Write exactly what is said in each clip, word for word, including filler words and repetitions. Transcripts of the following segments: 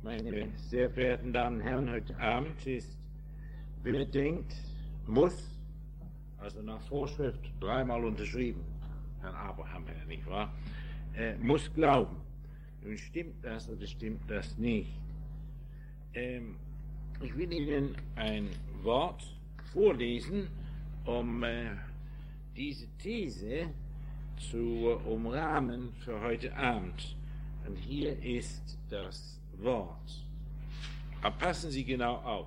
Meine sehr verehrten Damen und Herren, heute Abend ist, wer denkt, muss, also nach Vorschrift dreimal unterschrieben, Herrn Abraham, nicht wahr, äh, muss glauben. Nun stimmt das oder stimmt das nicht? Ähm, ich will Ihnen ein Wort vorlesen, um äh, diese These zu umrahmen für heute Abend. Und hier ist das Wort. Aber passen Sie genau auf.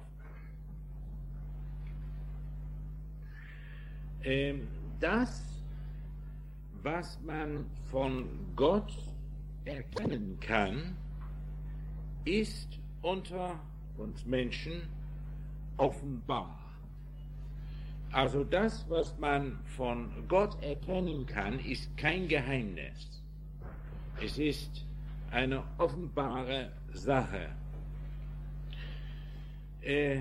Ähm, das, was man von Gott erkennen kann, ist unter uns Menschen offenbar. Also das, was man von Gott erkennen kann, ist kein Geheimnis. Es ist eine offenbare Sache. Äh,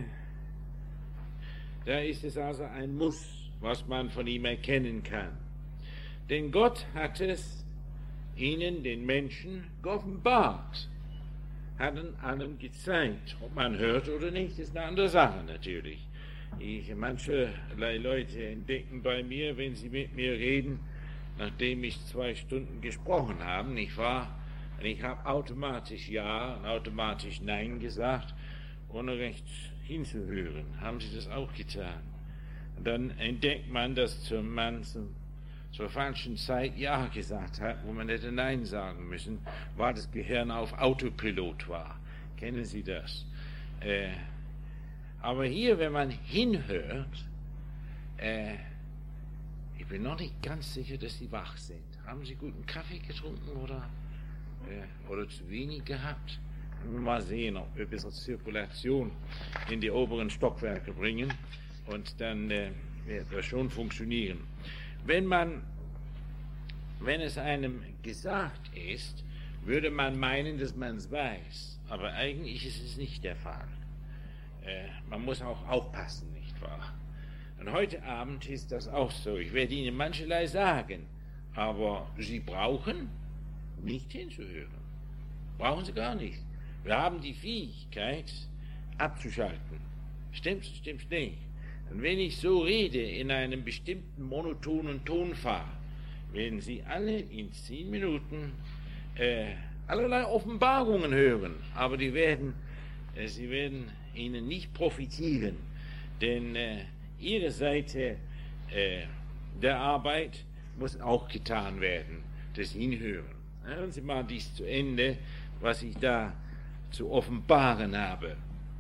da ist es also ein Muss, was man von ihm erkennen kann. Denn Gott hat es ihnen, den Menschen, geoffenbart, hat ihnen allen gezeigt. Ob man hört oder nicht, ist eine andere Sache natürlich. Ich, manche Leute entdecken bei mir, wenn sie mit mir reden, nachdem ich zwei Stunden gesprochen habe, nicht wahr? Und ich habe automatisch Ja und automatisch Nein gesagt, ohne recht hinzuhören. Haben Sie das auch getan? Und dann entdeckt man, dass zum Mann zum, zur falschen Zeit Ja gesagt hat, wo man hätte Nein sagen müssen, weil das Gehirn auf Autopilot war. Kennen Sie das? Äh, aber hier, wenn man hinhört, äh, ich bin noch nicht ganz sicher, dass Sie wach sind. Haben Sie guten Kaffee getrunken oder, äh, oder zu wenig gehabt? Mal sehen, ob wir ein bisschen Zirkulation in die oberen Stockwerke bringen und dann äh, wird das schon funktionieren. Wenn man, wenn es einem gesagt ist, würde man meinen, dass man es weiß, aber eigentlich ist es nicht der Fall. Äh, man muss auch aufpassen, nicht wahr? Und heute Abend ist das auch so. Ich werde Ihnen mancherlei sagen, aber Sie brauchen nicht hinzuhören. Brauchen Sie gar nicht. Wir haben die Fähigkeit, abzuschalten. Stimmt's, stimmt's nicht? Und wenn ich so rede, in einem bestimmten monotonen Tonfall, werden Sie alle in zehn Minuten äh, allerlei Offenbarungen hören, aber die werden, äh, sie werden Ihnen nicht profitieren, denn äh, Ihre Seite äh, der Arbeit muss auch getan werden, das Hinhören. Hören Sie mal dies zu Ende, was ich da zu offenbaren habe.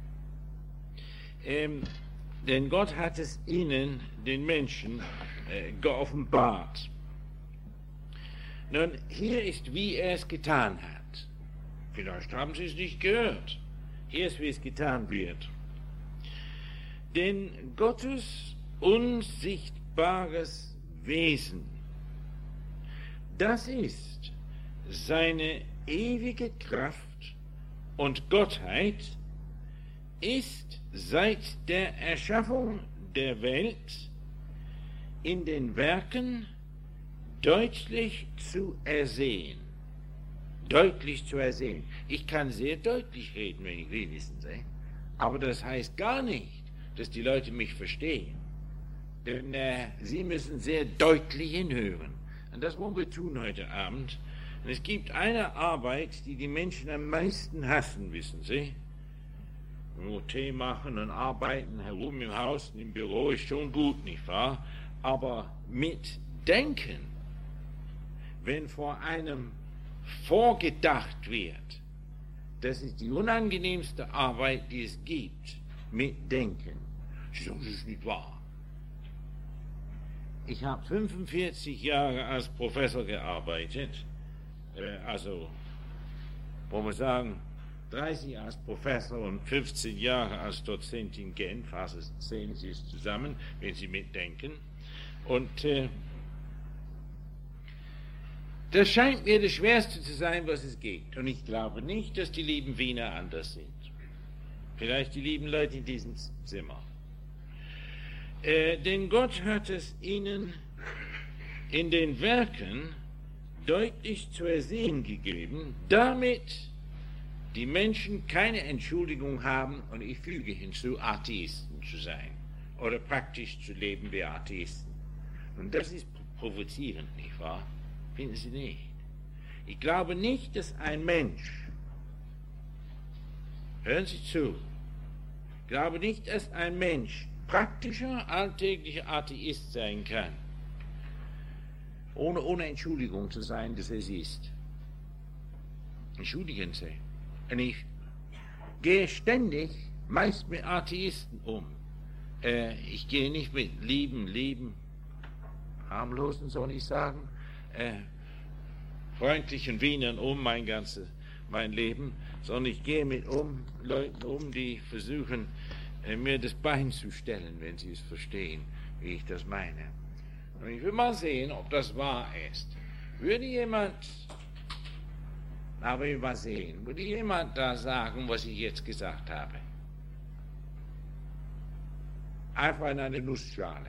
Ähm, denn Gott hat es ihnen, den Menschen, äh, geoffenbart. Nun, hier ist, wie er es getan hat. Vielleicht haben Sie es nicht gehört. Hier ist, wie es getan wird. Denn Gottes unsichtbares Wesen, das ist seine ewige Kraft und Gottheit, ist seit der Erschaffung der Welt in den Werken deutlich zu ersehen. Deutlich zu ersehen. Ich kann sehr deutlich reden, wenn ich will, wissen Sie. Aber das heißt gar nicht, dass die Leute mich verstehen. Denn äh, sie müssen sehr deutlich hinhören. Und das wollen wir tun heute Abend. Und es gibt eine Arbeit, die die Menschen am meisten hassen, wissen Sie. Nur Tee machen und arbeiten herum im Haus und im Büro ist schon gut, nicht wahr? Aber mit Denken, wenn vor einem vorgedacht wird, das ist die unangenehmste Arbeit, die es gibt, mit Denken. Das ist nicht wahr. Ich habe fünfundvierzig Jahre als Professor gearbeitet, äh, also, wollen wir sagen, dreißig als Professor und fünfzehn Jahre als Dozent in Genf, also sehen Sie es zusammen, wenn Sie mitdenken. Und äh, das scheint mir das Schwerste zu sein, was es gibt. Und ich glaube nicht, dass die lieben Wiener anders sind. Vielleicht die lieben Leute in diesem Zimmer. Äh, denn Gott hat es ihnen in den Werken deutlich zu ersehen gegeben, damit die Menschen keine Entschuldigung haben, und ich füge hinzu, Atheisten zu sein oder praktisch zu leben wie Atheisten. Und das ist provozierend, nicht wahr? Finden Sie nicht? Ich glaube nicht, dass ein Mensch, hören Sie zu, ich glaube nicht, dass ein Mensch praktischer, alltäglicher Atheist sein kann, ohne, ohne Entschuldigung zu sein, dass er es ist. Entschuldigen Sie. Und ich gehe ständig meist mit Atheisten um. Äh, ich gehe nicht mit lieben, lieben, harmlosen, soll ich sagen, äh, freundlichen Wienern um, mein ganzes, mein Leben, sondern ich gehe mit um, Leuten um, die versuchen, äh, mir das Bein zu stellen, wenn sie es verstehen, wie ich das meine. Und ich will mal sehen, ob das wahr ist. Würde jemand, aber ich will mal sehen, würde jemand da sagen, was ich jetzt gesagt habe? Einfach in eine Nussschale.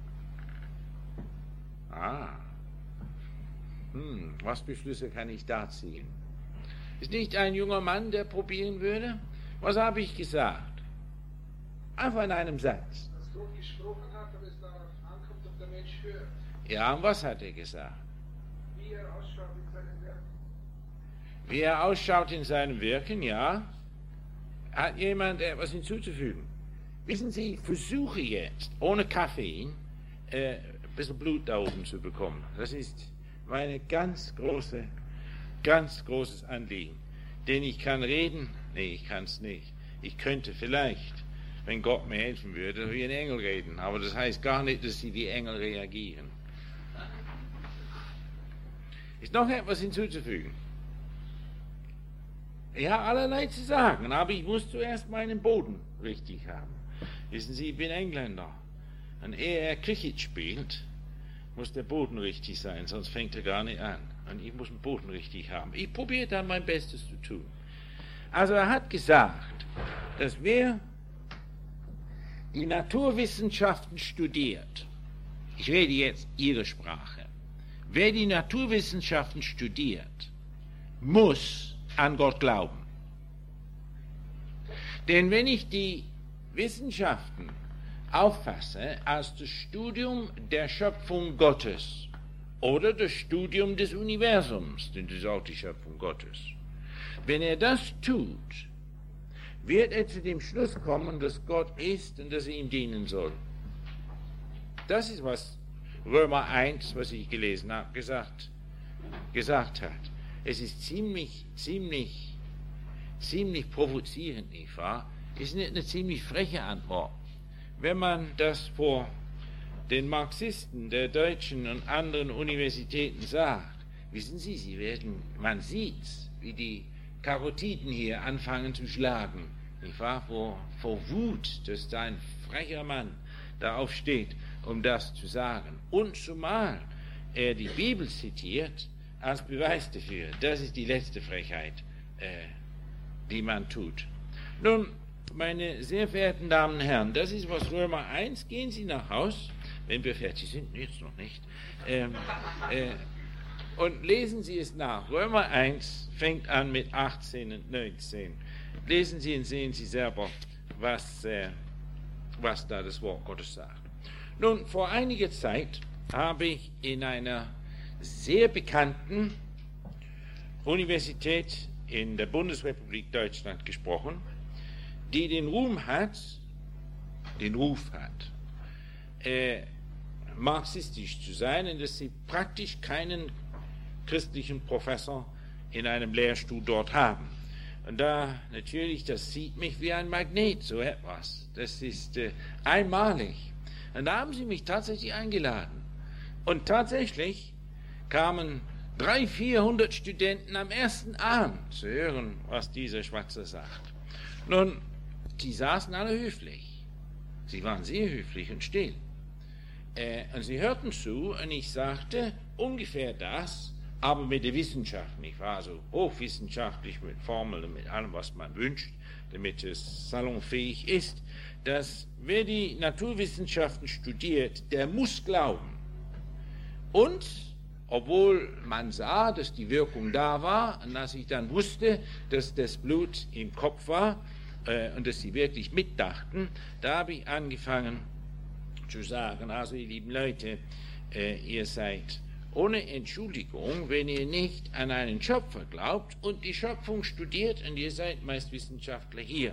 Ah. Hm, was für Schlüsse kann ich da ziehen? Ist nicht ein junger Mann, der probieren würde? Was habe ich gesagt? Einfach in einem Satz. Dass Gott gesprochen hat, aber es darauf ankommt, ob der Mensch hört. Ja, und was hat er gesagt? Wie er ausschaut in seinem Werk. Wie er ausschaut in seinem Wirken, ja. Hat jemand etwas hinzuzufügen? Wissen Sie, ich versuche jetzt, ohne Koffein, äh, ein bisschen Blut da oben zu bekommen. Das ist meine ganz große, ganz großes Anliegen. Denn ich kann reden, nee, ich kann es nicht. Ich könnte vielleicht, wenn Gott mir helfen würde, wie ein Engel reden. Aber das heißt gar nicht, dass sie wie Engel reagieren. Ist noch etwas hinzuzufügen? Ich habe allerlei zu sagen, aber ich muss zuerst meinen Boden richtig haben. Wissen Sie, ich bin Engländer. Und ehe er Cricket spielt, muss der Boden richtig sein, sonst fängt er gar nicht an. Und ich muss den Boden richtig haben. Ich probiere dann mein Bestes zu tun. Also er hat gesagt, dass wer die Naturwissenschaften studiert, ich rede jetzt Ihre Sprache, wer die Naturwissenschaften studiert, muss an Gott glauben. Denn wenn ich die Wissenschaften auffasse als das Studium der Schöpfung Gottes oder das Studium des Universums, denn das ist auch die Schöpfung Gottes. Wenn er das tut, wird er zu dem Schluss kommen, dass Gott ist und dass er ihm dienen soll. Das ist, was Römer eins, was ich gelesen habe, gesagt, gesagt hat. Es ist ziemlich, ziemlich, ziemlich provozierend, nicht wahr? Ist nicht eine ziemlich freche Antwort. Wenn man das vor den Marxisten der deutschen und anderen Universitäten sagt, wissen Sie, sie werden, man sieht, wie die Karotiden hier anfangen zu schlagen, nicht wahr? Vor, vor Wut, dass da ein frecher Mann darauf steht, um das zu sagen. Und zumal er die Bibel zitiert als Beweis dafür. Das ist die letzte Frechheit, äh, die man tut. Nun, meine sehr verehrten Damen und Herren, das ist was Römer eins, gehen Sie nach Haus, wenn wir fertig sind, jetzt noch nicht, ähm, äh, und lesen Sie es nach. Römer eins fängt an mit achtzehn und neunzehn. Lesen Sie und sehen Sie selber, was, äh, was da das Wort Gottes sagt. Nun, vor einiger Zeit habe ich in einer sehr bekannten Universität in der Bundesrepublik Deutschland gesprochen, die den Ruhm hat, den Ruf hat, äh, marxistisch zu sein und dass sie praktisch keinen christlichen Professor in einem Lehrstuhl dort haben. Und da natürlich, das zieht mich wie ein Magnet, so etwas. Das ist äh, einmalig. Und da haben sie mich tatsächlich eingeladen. Und tatsächlich kamen dreihundert, vierhundert Studenten am ersten Abend zu hören, was dieser Schwatzer sagt. Nun, die saßen alle höflich. Sie waren sehr höflich und still. Äh, und sie hörten zu und ich sagte ungefähr das, aber mit der Wissenschaft, nicht wahr? Also hochwissenschaftlich mit Formeln, mit allem, was man wünscht, damit es salonfähig ist, dass wer die Naturwissenschaften studiert, der muss glauben. Und obwohl man sah, dass die Wirkung da war, und als ich dann wusste, dass das Blut im Kopf war äh, und dass sie wirklich mitdachten, da habe ich angefangen zu sagen, also ihr lieben Leute, äh, ihr seid ohne Entschuldigung, wenn ihr nicht an einen Schöpfer glaubt und die Schöpfung studiert, und ihr seid meist Wissenschaftler hier.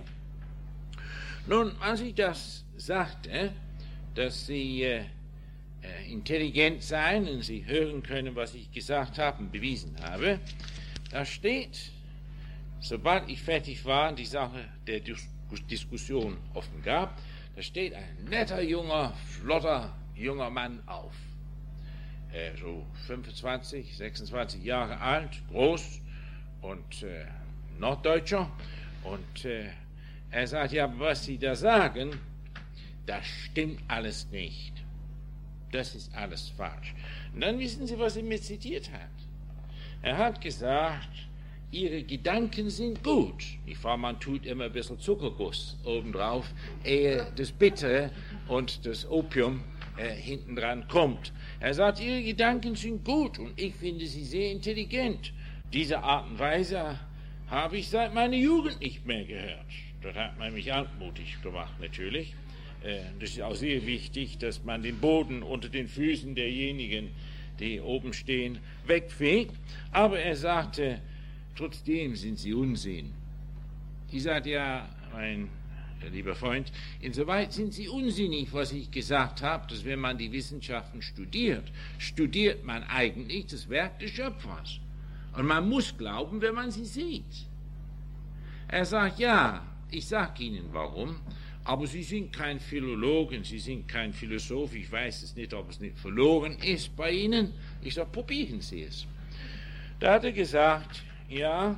Nun, als ich das sagte, dass sie äh, intelligent seien und sie hören können, was ich gesagt habe und bewiesen habe, da steht, sobald ich fertig war und die Sache der Dis- Diskussion offen gab, da steht ein netter, junger, flotter, junger Mann auf. Äh, so fünfundzwanzig, sechsundzwanzig Jahre alt, groß und äh, Norddeutscher. Und äh, er sagt, ja, was Sie da sagen, das stimmt alles nicht. Das ist alles falsch. Und dann wissen Sie, was er mir zitiert hat. Er hat gesagt, Ihre Gedanken sind gut. Ich fahre, man tut immer ein bisschen Zuckerguss obendrauf, ehe das Bittere und das Opium äh, hintendran kommt. Er sagt, Ihre Gedanken sind gut und ich finde Sie sehr intelligent. Diese Art und Weise habe ich seit meiner Jugend nicht mehr gehört. Das hat man mich anmutig gemacht, natürlich. Das ist auch sehr wichtig, dass man den Boden unter den Füßen derjenigen, die oben stehen, wegfegt. Aber er sagte, trotzdem sind sie Unsinn. Ich sagte, ja, mein lieber Freund, insoweit sind sie unsinnig, was ich gesagt habe, dass wenn man die Wissenschaften studiert, studiert man eigentlich das Werk des Schöpfers. Und man muss glauben, wenn man sie sieht. Er sagt, ja, ich sage Ihnen warum. Aber Sie sind kein Philologen, Sie sind kein Philosoph, ich weiß es nicht, ob es nicht verloren ist bei Ihnen. Ich sage, probieren Sie es. Da hat er gesagt, ja,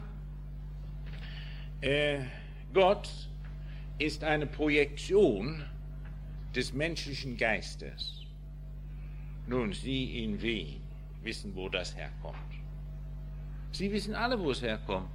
äh, Gott ist eine Projektion des menschlichen Geistes. Nun, Sie in Wien wissen, wo das herkommt. Sie wissen alle, wo es herkommt.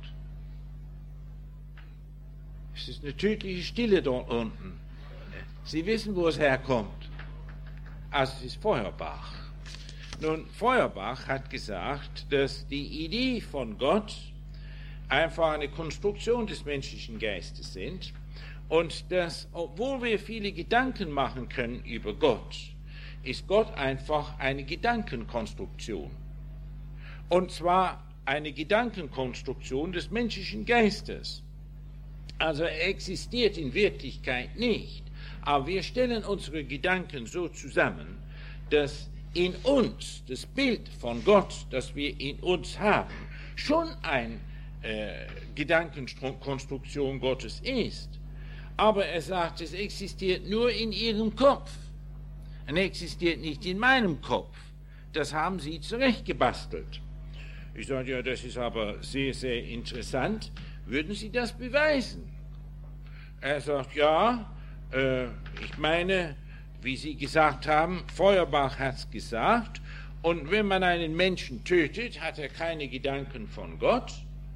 Es ist eine tödliche Stille dort unten. Sie wissen, wo es herkommt. Also es ist Feuerbach. Nun, Feuerbach hat gesagt, dass die Idee von Gott einfach eine Konstruktion des menschlichen Geistes sind und dass, obwohl wir viele Gedanken machen können über Gott, ist Gott einfach eine Gedankenkonstruktion. Und zwar eine Gedankenkonstruktion des menschlichen Geistes. Also er existiert in Wirklichkeit nicht, aber wir stellen unsere Gedanken so zusammen, dass in uns das Bild von Gott, das wir in uns haben, schon eine äh, Gedankenkonstruktion Gottes ist. Aber er sagt, es existiert nur in Ihrem Kopf. Es existiert nicht in meinem Kopf. Das haben Sie zurechtgebastelt. Ich sage, ja, das ist aber sehr, sehr interessant. Würden Sie das beweisen? Er sagt, ja, äh, ich meine, wie Sie gesagt haben, Feuerbach hat es gesagt, und wenn man einen Menschen tötet, hat er keine Gedanken von Gott.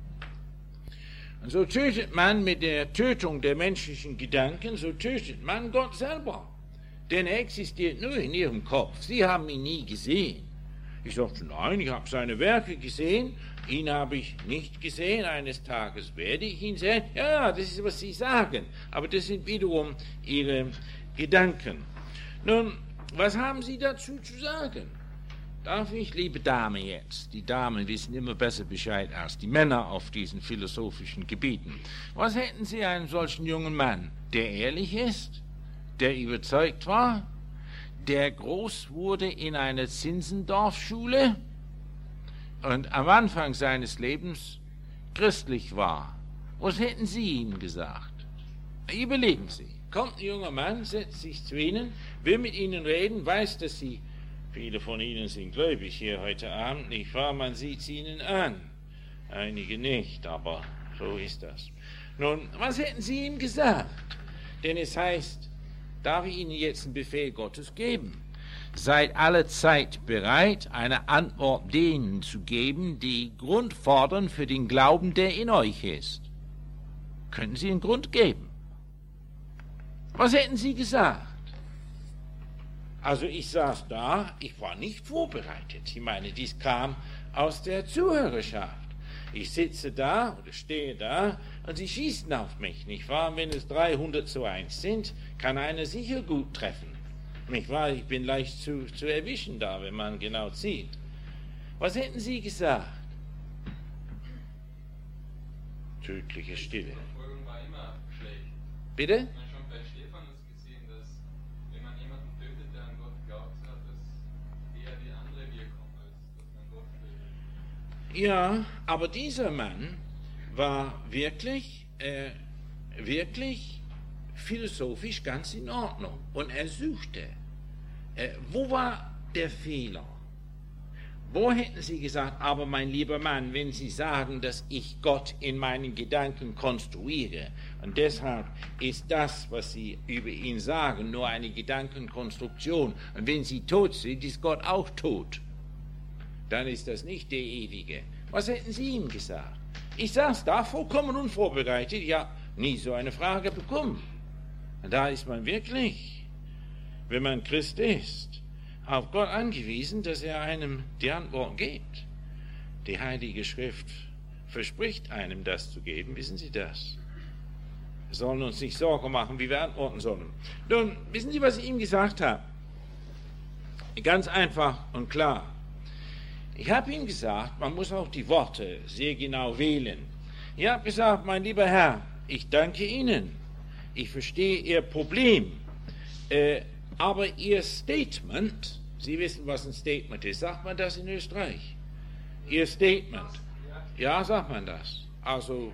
Und so tötet man mit der Tötung der menschlichen Gedanken, so tötet man Gott selber. Denn er existiert nur in Ihrem Kopf. Sie haben ihn nie gesehen. Ich sagte, nein, ich habe seine Werke gesehen, ihn habe ich nicht gesehen, eines Tages werde ich ihn sehen. Ja, das ist, was Sie sagen, aber das sind wiederum Ihre Gedanken. Nun, was haben Sie dazu zu sagen? Darf ich, liebe Dame, jetzt, die Damen wissen immer besser Bescheid als die Männer auf diesen philosophischen Gebieten. Was hätten Sie einem solchen jungen Mann, der ehrlich ist, der überzeugt war, der groß wurde in einer Zinzendorf-Schule und am Anfang seines Lebens christlich war? Was hätten Sie ihm gesagt? Überlegen Sie. Kommt ein junger Mann, setzt sich zu Ihnen, will mit Ihnen reden, weiß, dass Sie, viele von Ihnen sind gläubig hier heute Abend, nicht wahr? Man sieht es Ihnen an. Einige nicht, aber so ist das. Nun, was hätten Sie ihm gesagt? Denn es heißt, darf ich Ihnen jetzt einen Befehl Gottes geben? Seid alle Zeit bereit, eine Antwort denen zu geben, die Grund fordern für den Glauben, der in euch ist. Können Sie einen Grund geben? Was hätten Sie gesagt? Also ich saß da, ich war nicht vorbereitet. Ich meine, dies kam aus der Zuhörerschaft. Ich sitze da oder stehe da und sie schießen auf mich, nicht wahr? Wenn es dreihundert zu eins sind, kann einer sicher gut treffen. Nicht wahr? Ich bin leicht zu, zu erwischen da, wenn man genau sieht. Was hätten Sie gesagt? Tödliche Stille. Die Verfolgung war immer schlecht. Bitte? Man hat schon bei Stephanus gesehen, dass wenn man jemanden tötet, der an Gott glaubt, hat das eher die andere Wirkung, als dass man Gott tötet. Ja, aber dieser Mann war wirklich, äh, wirklich philosophisch ganz in Ordnung. Und er suchte. Äh, wo war der Fehler? Wo hätten Sie gesagt, aber mein lieber Mann, wenn Sie sagen, dass ich Gott in meinen Gedanken konstruiere und deshalb ist das, was Sie über ihn sagen, nur eine Gedankenkonstruktion und wenn Sie tot sind, ist Gott auch tot, dann ist das nicht der Ewige. Was hätten Sie ihm gesagt? Ich saß da vollkommen unvorbereitet, ich habe nie so eine Frage bekommen. Und da ist man wirklich, wenn man Christ ist, auf Gott angewiesen, dass er einem die Antwort gibt. Die Heilige Schrift verspricht einem, das zu geben. Wissen Sie das? Wir sollen uns nicht Sorgen machen, wie wir antworten sollen. Nun, wissen Sie, was ich ihm gesagt habe? Ganz einfach und klar. Ich habe ihm gesagt, man muss auch die Worte sehr genau wählen. Ich habe gesagt, mein lieber Herr, ich danke Ihnen. Ich verstehe Ihr Problem. Äh, Aber Ihr Statement, Sie wissen, was ein Statement ist, sagt man das in Österreich? Ihr Statement, ja, sagt man das. Also,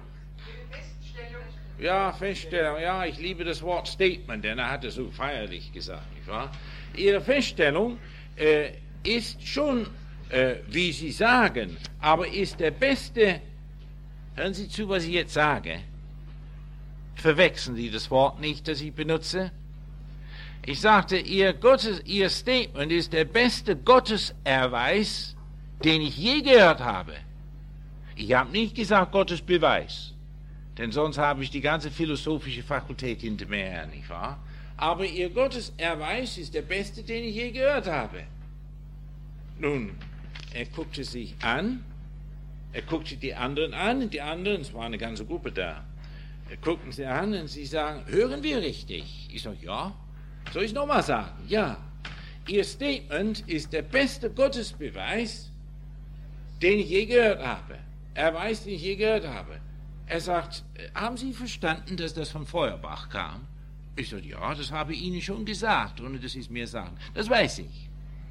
ja, Feststellung, ja, ich liebe das Wort Statement, denn er hat es so feierlich gesagt, nicht wahr? Ihre Feststellung äh, ist schon, äh, wie Sie sagen, aber ist der beste, hören Sie zu, was ich jetzt sage, verwechseln Sie das Wort nicht, das ich benutze. Ich sagte, ihr, Gottes, ihr Statement ist der beste Gotteserweis, den ich je gehört habe. Ich habe nicht gesagt Gottes Beweis, denn sonst habe ich die ganze philosophische Fakultät hinter mir her, nicht wahr? Aber ihr Gotteserweis ist der beste, den ich je gehört habe. Nun, er guckte sich an, er guckte die anderen an, die anderen, es war eine ganze Gruppe da, er guckten sie an und sie sagen, hören wir richtig? Ich sage, ja. Soll ich nochmal sagen? Ja. Ihr Statement ist der beste Gottesbeweis, den ich je gehört habe. Erweis, den ich je gehört habe. Er sagt, haben Sie verstanden, dass das von Feuerbach kam? Ich sage, ja, das habe ich Ihnen schon gesagt, ohne dass Sie es mir sagen. Das weiß ich.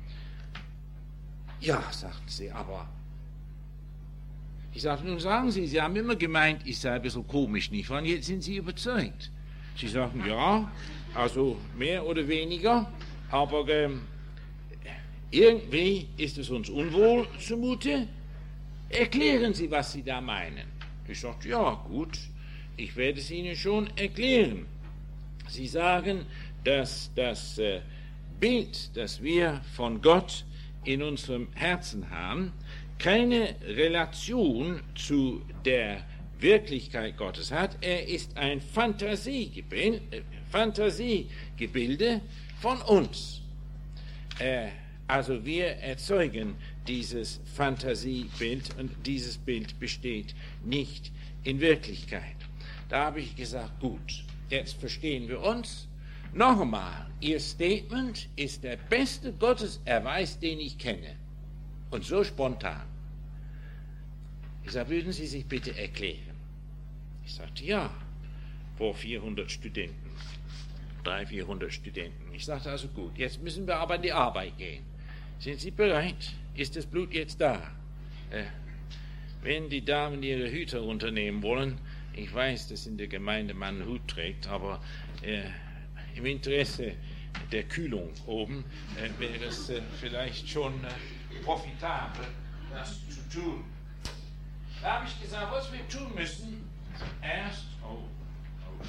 Ja, sagten sie, aber... Ich sagte, nun sagen Sie, Sie haben immer gemeint, ich sei ein bisschen komisch, nicht wahr? Und jetzt sind Sie überzeugt. Sie sagten, ja... Also mehr oder weniger, aber ähm, irgendwie ist es uns unwohl zumute. Erklären Sie, was Sie da meinen. Ich sagte, ja gut, ich werde es Ihnen schon erklären. Sie sagen, dass das äh, Bild, das wir von Gott in unserem Herzen haben, keine Relation zu der Wirklichkeit Gottes hat. Er ist ein Fantasiegebilde, äh, Fantasiegebilde von uns. Äh, also wir erzeugen dieses Fantasiebild und dieses Bild besteht nicht in Wirklichkeit. Da habe ich gesagt, gut, jetzt verstehen wir uns. Noch einmal, Ihr Statement ist der beste Gotteserweis, den ich kenne. Und so spontan. Ich sage, würden Sie sich bitte erklären? Ich sagte, ja, vor vierhundert Studenten, dreihundert, vierhundert Studenten. Ich sagte, also gut, jetzt müssen wir aber an die Arbeit gehen. Sind Sie bereit? Ist das Blut jetzt da? Äh, wenn die Damen ihre Hüte runternehmen wollen, ich weiß, dass in der Gemeinde man einen Hut trägt, aber äh, im Interesse der Kühlung oben äh, wäre es äh, vielleicht schon äh, profitabel, das zu tun. Da habe ich gesagt, was wir tun müssen, erst, oh, oh.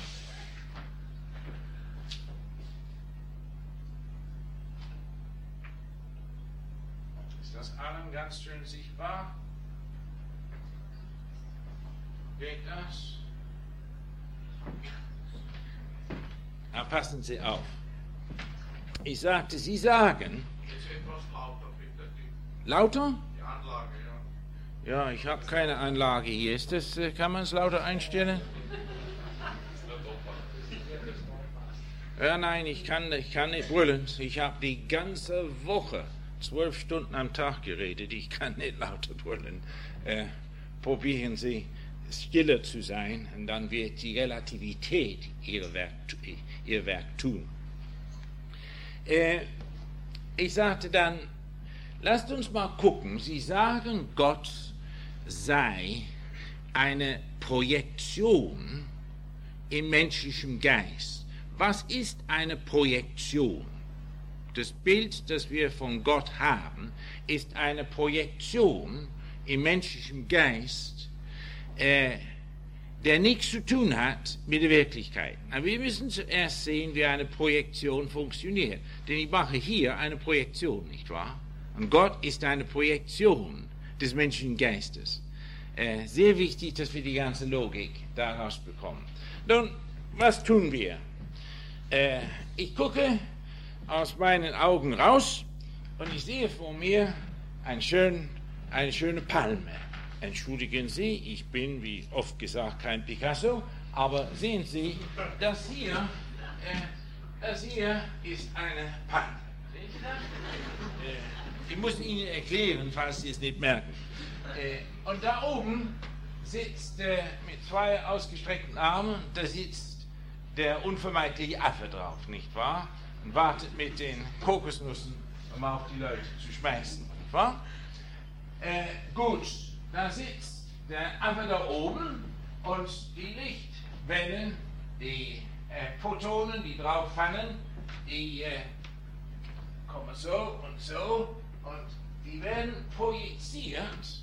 Ist das allen ganz schön sichtbar? Geht das? Na, passen Sie auf. Ich sagte, Sie sagen. Jetzt etwas lauter, bitte. Die, Lauter? die Anlage, ja. Ja, ich habe keine Anlage hier. Ist das, äh, kann man es lauter einstellen? Ja, nein, ich kann, ich kann nicht brüllen. Ich habe die ganze Woche zwölf Stunden am Tag geredet. Ich kann nicht lauter brüllen. Äh, probieren Sie, stiller zu sein, und dann wird die Relativität ihr Werk, ihr Werk tun. Äh, ich sagte dann, lasst uns mal gucken. Sie sagen, Gott sei eine Projektion im menschlichen Geist. Was ist eine Projektion? Das Bild, das wir von Gott haben, ist eine Projektion im menschlichen Geist, äh, der nichts zu tun hat mit der Wirklichkeit. Aber wir müssen zuerst sehen, wie eine Projektion funktioniert. Denn ich mache hier eine Projektion, nicht wahr? Und Gott ist eine Projektion des menschlichen Geistes. Äh, sehr wichtig, dass wir die ganze Logik daraus bekommen. Nun, was tun wir? Äh, ich gucke aus meinen Augen raus und ich sehe vor mir ein schön, eine schöne Palme. Entschuldigen Sie, ich bin, wie oft gesagt, kein Picasso, aber sehen Sie, das hier, äh, das hier ist eine Palme. Sehen Sie das? Äh, ich muss Ihnen erklären, falls Sie es nicht merken. Äh, und da oben sitzt äh, mit zwei ausgestreckten Armen, da sitzt der unvermeidliche Affe drauf, nicht wahr? Und wartet mit den Kokosnüssen, um auf die Leute zu schmeißen, nicht wahr? Äh, gut, da sitzt der Affe da oben und die Lichtwellen, die äh, Photonen, die drauf fallen, die äh, kommen so und so und die werden projiziert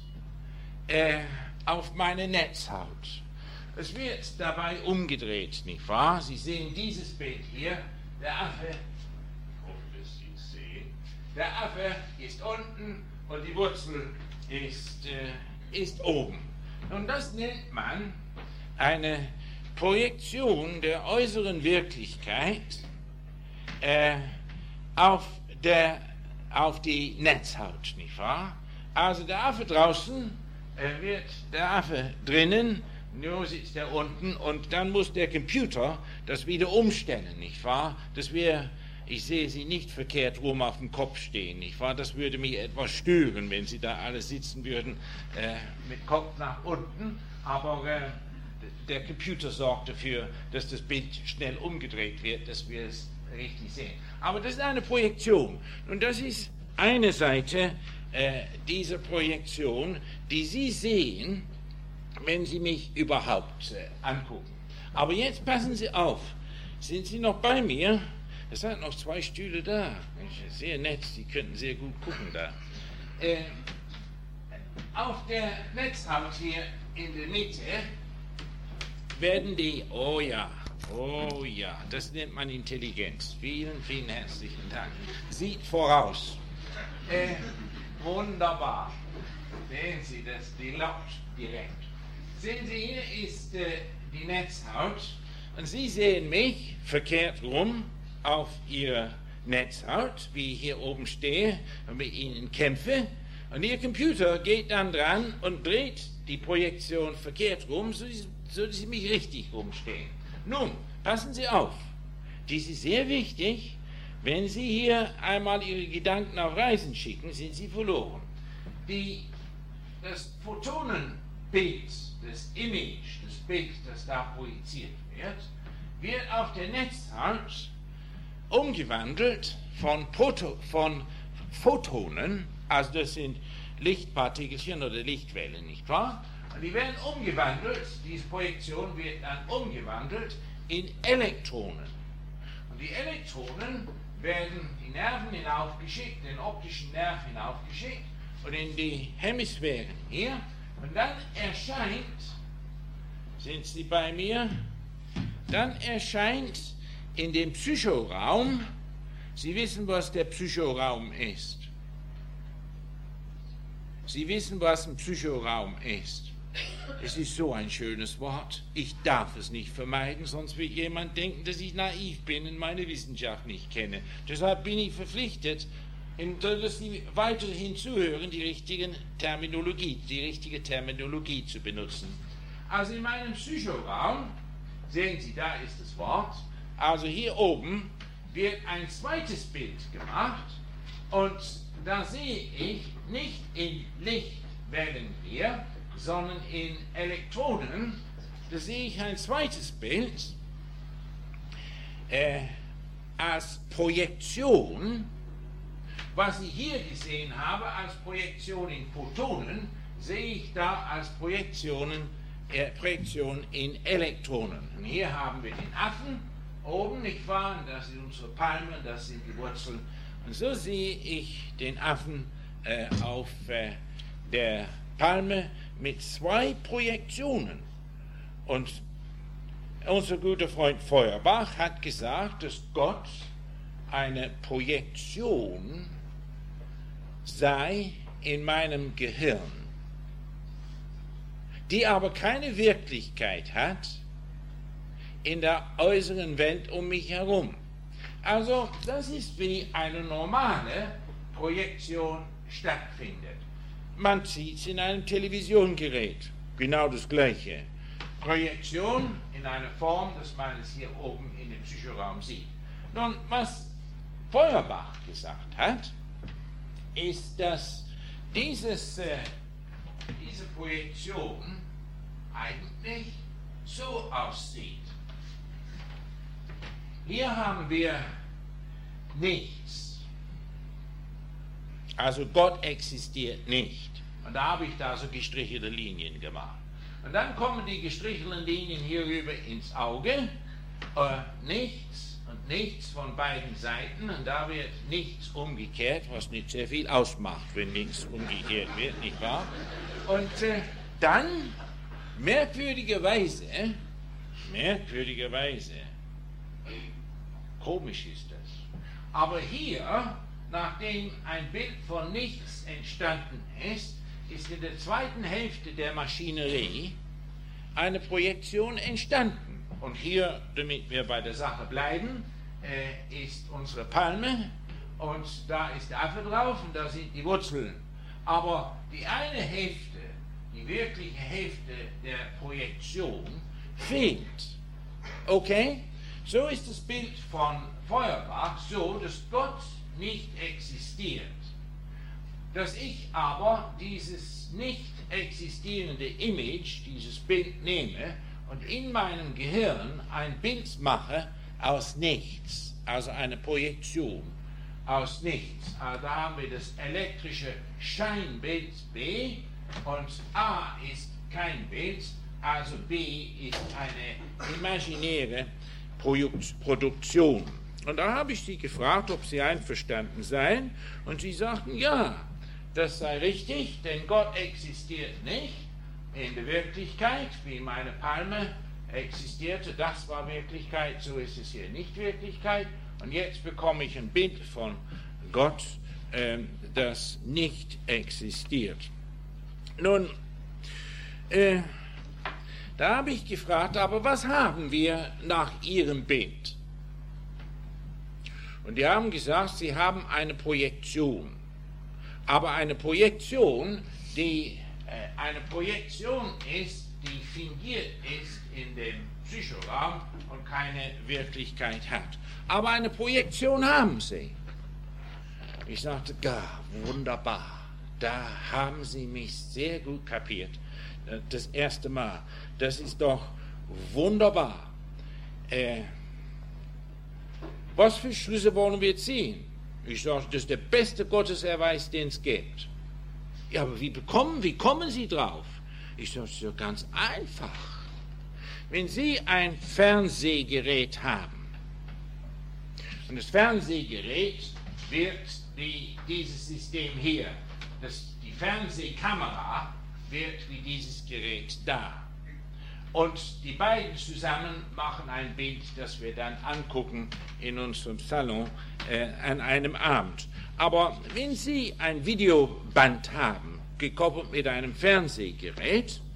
äh, auf meine Netzhaut. Es wird dabei umgedreht, nicht wahr? Sie sehen dieses Bild hier. Der Affe, ich hoffe, dass Sie es sehen, der Affe ist unten und die Wurzel ist, äh, ist oben. Und das nennt man eine Projektion der äußeren Wirklichkeit äh, auf, der, auf die Netzhaut, nicht wahr? Also der Affe draußen, äh, wird der Affe drinnen, nur sitzt er unten und dann muss der Computer das wieder umstellen, nicht wahr? Dass wir, ich sehe Sie nicht verkehrt rum auf dem Kopf stehen, nicht wahr? Das würde mich etwas stören, wenn Sie da alle sitzen würden äh, mit Kopf nach unten, aber äh, der Computer sorgt dafür, dass das Bild schnell umgedreht wird, dass wir es richtig sehen. Aber das ist eine Projektion und das ist eine Seite äh, dieser Projektion, die Sie sehen, wenn Sie mich überhaupt äh, angucken. Aber jetzt passen Sie auf. Sind Sie noch bei mir? Es sind noch zwei Stühle da. Sehr nett, Sie könnten sehr gut gucken da. Äh, auf der Netzhaut hier in der Mitte werden die, oh ja, oh ja, das nennt man Intelligenz. Vielen, vielen herzlichen Dank. Sieht voraus. Äh, wunderbar. Sehen Sie das, die Lockt direkt. Sehen Sie, hier ist äh, die Netzhaut und Sie sehen mich verkehrt rum auf Ihrer Netzhaut, wie ich hier oben stehe und mit Ihnen kämpfe. Und Ihr Computer geht dann dran und dreht die Projektion verkehrt rum, so, so dass Sie mich richtig rumstehen. Nun, passen Sie auf. Dies ist sehr wichtig. Wenn Sie hier einmal Ihre Gedanken auf Reisen schicken, sind Sie verloren. Die, das Photonenbild, das Image, das Bild, das da projiziert wird, wird auf der Netzhaut umgewandelt von, Proto, von Photonen, also das sind Lichtpartikelchen oder Lichtwellen, nicht wahr? Und die werden umgewandelt, diese Projektion wird dann umgewandelt in Elektronen. Und die Elektronen werden die Nerven hinaufgeschickt, den optischen Nerv hinaufgeschickt und in die Hemisphären hier. Und dann erscheint, sind Sie bei mir, dann erscheint in dem Psychoraum, Sie wissen, was der Psychoraum ist. Sie wissen, was ein Psychoraum ist. Es ist so ein schönes Wort. Ich darf es nicht vermeiden, sonst wird jemand denken, dass ich naiv bin und meine Wissenschaft nicht kenne. Deshalb bin ich verpflichtet, dass Sie weiterhin zuhören, die richtige Terminologie, die richtige Terminologie zu benutzen. Also in meinem Psychoraum, sehen Sie, da ist das Wort, also hier oben wird ein zweites Bild gemacht und da sehe ich nicht in Lichtwellen hier, sondern in Elektronen, da sehe ich ein zweites Bild äh, als Projektion. Was ich hier gesehen habe als Projektion in Photonen, sehe ich da als Projektionen, äh, Projektion in Elektronen. Und hier haben wir den Affen oben, nicht wahr? Und das sind unsere Palmen, das sind die Wurzeln. Und so sehe ich den Affen äh, auf äh, der Palme mit zwei Projektionen. Und unser guter Freund Feuerbach hat gesagt, dass Gott eine Projektion sei in meinem Gehirn, die aber keine Wirklichkeit hat in der äußeren Welt um mich herum. Also das ist wie eine normale Projektion stattfindet. Man sieht es in einem Televisiongerät, genau das Gleiche. Projektion in einer Form, dass man es hier oben in dem Psychoraum sieht. Nun, was Feuerbach gesagt hat, ist, dass dieses, äh, diese Projektion eigentlich so aussieht. Hier haben wir nichts. Also Gott existiert nicht. Und da habe ich da so gestrichelte Linien gemacht. Und dann kommen die gestrichelten Linien hier rüber ins Auge. Äh, nichts und nichts von beiden Seiten. Und da wird nichts umgekehrt, was nicht sehr viel ausmacht, wenn nichts umgekehrt wird, nicht wahr? Und äh, dann, merkwürdigerweise, merkwürdigerweise, komisch ist das, aber hier, nachdem ein Bild von nichts entstanden ist, ist in der zweiten Hälfte der Maschinerie eine Projektion entstanden. Und hier, damit wir bei der Sache bleiben, äh, ist unsere Palme und da ist der Affe drauf und da sind die Wurzeln. Aber die eine Hälfte, die wirkliche Hälfte der Projektion fehlt. Okay? So ist das Bild von Feuerbach so, dass Gott nicht existiert. Dass ich aber dieses nicht existierende Image, dieses Bild nehme und in meinem Gehirn ein Bild mache aus nichts, also eine Projektion aus nichts. Also da haben wir das elektrische Scheinbild B und A ist kein Bild, also B ist eine imaginäre Produktion. Und da habe ich sie gefragt, ob sie einverstanden seien, und sie sagten, ja, das sei richtig, denn Gott existiert nicht in der Wirklichkeit, wie meine Palme existierte, das war Wirklichkeit, so ist es hier nicht Wirklichkeit, und jetzt bekomme ich ein Bild von Gott, äh, das nicht existiert. Nun, äh, da habe ich gefragt, aber was haben wir nach Ihrem Bild? Und die haben gesagt, sie haben eine Projektion. Aber eine Projektion, die äh, eine Projektion ist, die fingiert ist in dem Psychoraum und keine Wirklichkeit hat. Aber eine Projektion haben sie. Ich sagte, gar wunderbar, da haben Sie mich sehr gut kapiert. Das erste Mal. Das ist doch wunderbar. Äh, was für Schlüsse wollen wir ziehen? Ich sage, das ist der beste Gotteserweis, den es gibt. Ja, aber wie, bekommen, wie kommen Sie drauf? Ich sage, das ist ja ganz einfach. Wenn Sie ein Fernsehgerät haben, und das Fernsehgerät wird wie dieses System hier, das, die Fernsehkamera wird wie dieses Gerät da. Und die beiden zusammen machen ein Bild, das wir dann angucken in unserem Salon äh, an einem Abend. Aber wenn Sie ein Videoband haben, gekoppelt mit einem Fernsehgerät,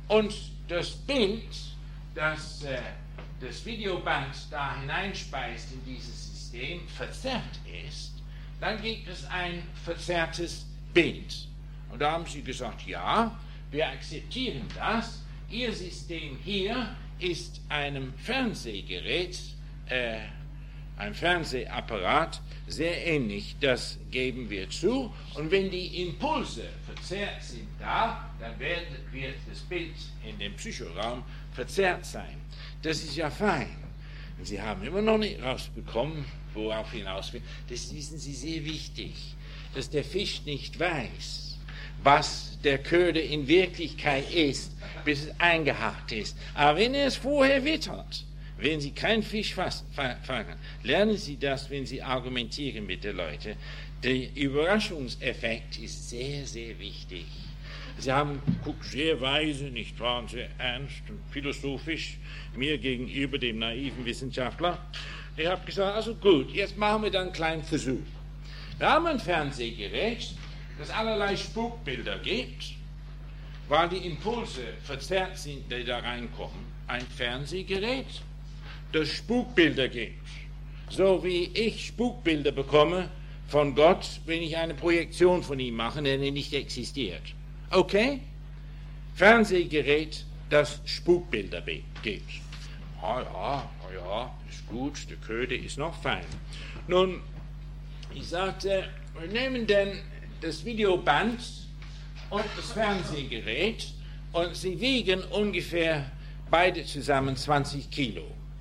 und das Bild, das äh, das Videoband da hineinspeist in dieses System, verzerrt ist, dann gibt es ein verzerrtes Bild. Und da haben sie gesagt, ja, wir akzeptieren das. Ihr System hier ist einem Fernsehgerät, äh, ein Fernsehapparat, sehr ähnlich, das geben wir zu. Und wenn die Impulse verzerrt sind da, dann wird, wird das Bild in dem Psychoraum verzerrt sein. Das ist ja fein. Und Sie haben immer noch nicht rausbekommen, worauf hinaus will. Das wissen Sie sehr wichtig, dass der Fisch nicht weiß, was der Köder in Wirklichkeit ist, bis es eingehakt ist. Aber wenn er es vorher wittert, wenn Sie keinen Fisch fangen, lernen Sie das, wenn Sie argumentieren mit den Leuten. Der Überraschungseffekt ist sehr, sehr wichtig. Sie haben guckt sehr weise, nicht wahr, und sehr ernst und philosophisch mir gegenüber, dem naiven Wissenschaftler. Ich habe gesagt, also gut, jetzt machen wir dann einen kleinen Versuch. Wir haben ein Fernsehgerät, das allerlei Spukbilder gibt, weil die Impulse verzerrt sind, die da reinkommen. Ein Fernsehgerät, das Spukbilder gibt. So wie ich Spukbilder bekomme von Gott, wenn ich eine Projektion von ihm mache, der nicht existiert. Okay? Fernsehgerät, das Spukbilder gibt. Ah ja, ah ja, ist gut, der Köder ist noch fein. Nun, ich sagte, wir nehmen denn das Videoband und das Fernsehgerät und sie wiegen ungefähr beide zusammen zwanzig Kilo.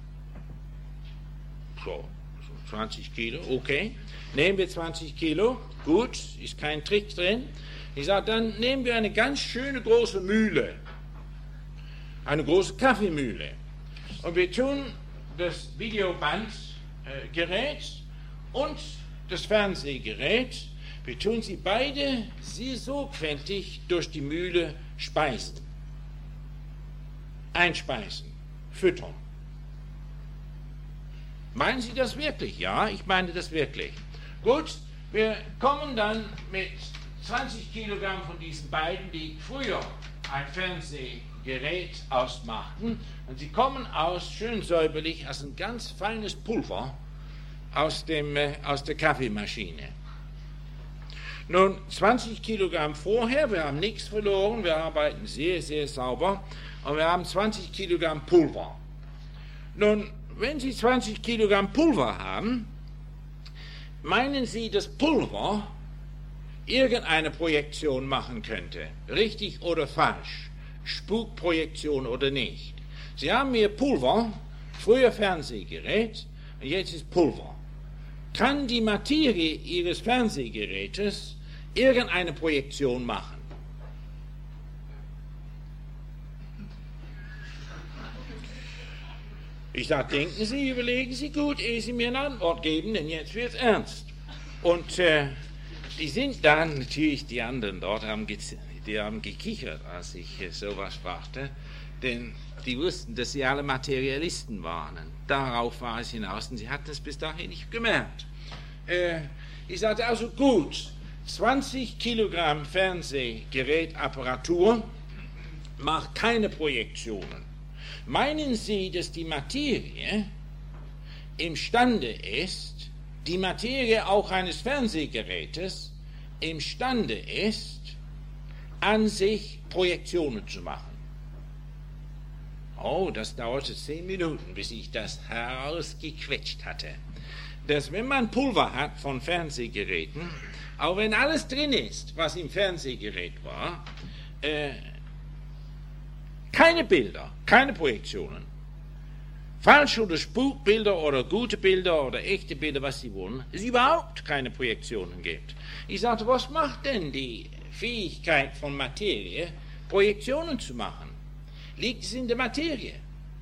So, zwanzig Kilo, okay. Nehmen wir zwanzig Kilo, gut, ist kein Trick drin. Ich sage, dann nehmen wir eine ganz schöne große Mühle, eine große Kaffeemühle. Und wir tun das Videobandgerät äh, und das Fernsehgerät, wir tun sie beide sehr sorgfältig durch die Mühle speisen. Einspeisen, füttern. Meinen Sie das wirklich? Ja, ich meine das wirklich. Gut, wir kommen dann mit zwanzig Kilogramm von diesen beiden, die früher ein Fernsehgerät ausmachten, und sie kommen aus, schön säuberlich, aus ein ganz feines Pulver aus, dem, äh, aus der Kaffeemaschine. Nun, zwanzig Kilogramm vorher, wir haben nichts verloren, wir arbeiten sehr, sehr sauber, und wir haben zwanzig Kilogramm Pulver. Nun, wenn Sie zwanzig Kilogramm Pulver haben, meinen Sie, dass Pulver irgendeine Projektion machen könnte, richtig oder falsch, Spukprojektion oder nicht? Sie haben hier Pulver, früher Fernsehgerät, und jetzt ist Pulver. Kann die Materie Ihres Fernsehgerätes irgendeine Projektion machen? Ich sage, denken Sie, überlegen Sie gut, ehe Sie mir eine Antwort geben, denn jetzt wird es ernst. Und äh, die sind dann, natürlich die anderen dort, haben die haben gekichert, als ich äh, sowas fragte, denn die wussten, dass sie alle Materialisten waren. Darauf war es hinaus und sie hatten es bis dahin nicht gemerkt. Äh, ich sagte also, gut, zwanzig Kilogramm Fernsehgerätapparatur macht keine Projektionen. Meinen Sie, dass die Materie imstande ist, die Materie auch eines Fernsehgerätes imstande ist, an sich Projektionen zu machen? Oh, das dauerte zehn Minuten, bis ich das herausgequetscht hatte. Dass wenn man Pulver hat von Fernsehgeräten, auch wenn alles drin ist, was im Fernsehgerät war, äh, keine Bilder, keine Projektionen, falsche oder Spukbilder oder gute Bilder oder echte Bilder, was Sie wollen, es überhaupt keine Projektionen gibt. Ich sagte, was macht denn die Fähigkeit von Materie, Projektionen zu machen? Liegt es in der Materie?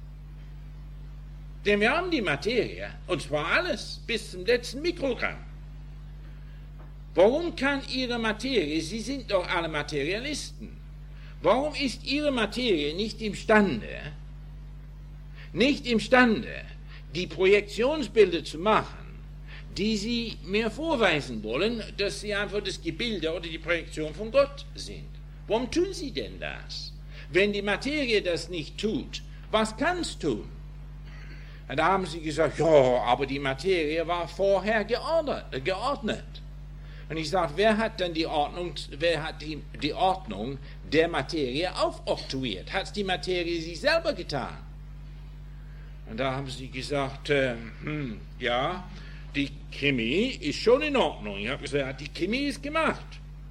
Denn wir haben die Materie, und zwar alles, bis zum letzten Mikrogramm. Warum kann Ihre Materie, Sie sind doch alle Materialisten, warum ist Ihre Materie nicht imstande, nicht imstande, die Projektionsbilder zu machen, die Sie mir vorweisen wollen, dass sie einfach das Gebilde oder die Projektion von Gott sind? Warum tun Sie denn das? Wenn die Materie das nicht tut, was kann es tun? Und da haben sie gesagt, ja, aber die Materie war vorher geordnet. geordnet. Und ich sage, wer hat denn die Ordnung, wer hat die, die Ordnung der Materie aufoktroyiert? Hat es die Materie sich selber getan? Und da haben sie gesagt, äh, hm, ja, die Chemie ist schon in Ordnung. Ich habe gesagt, die Chemie ist gemacht.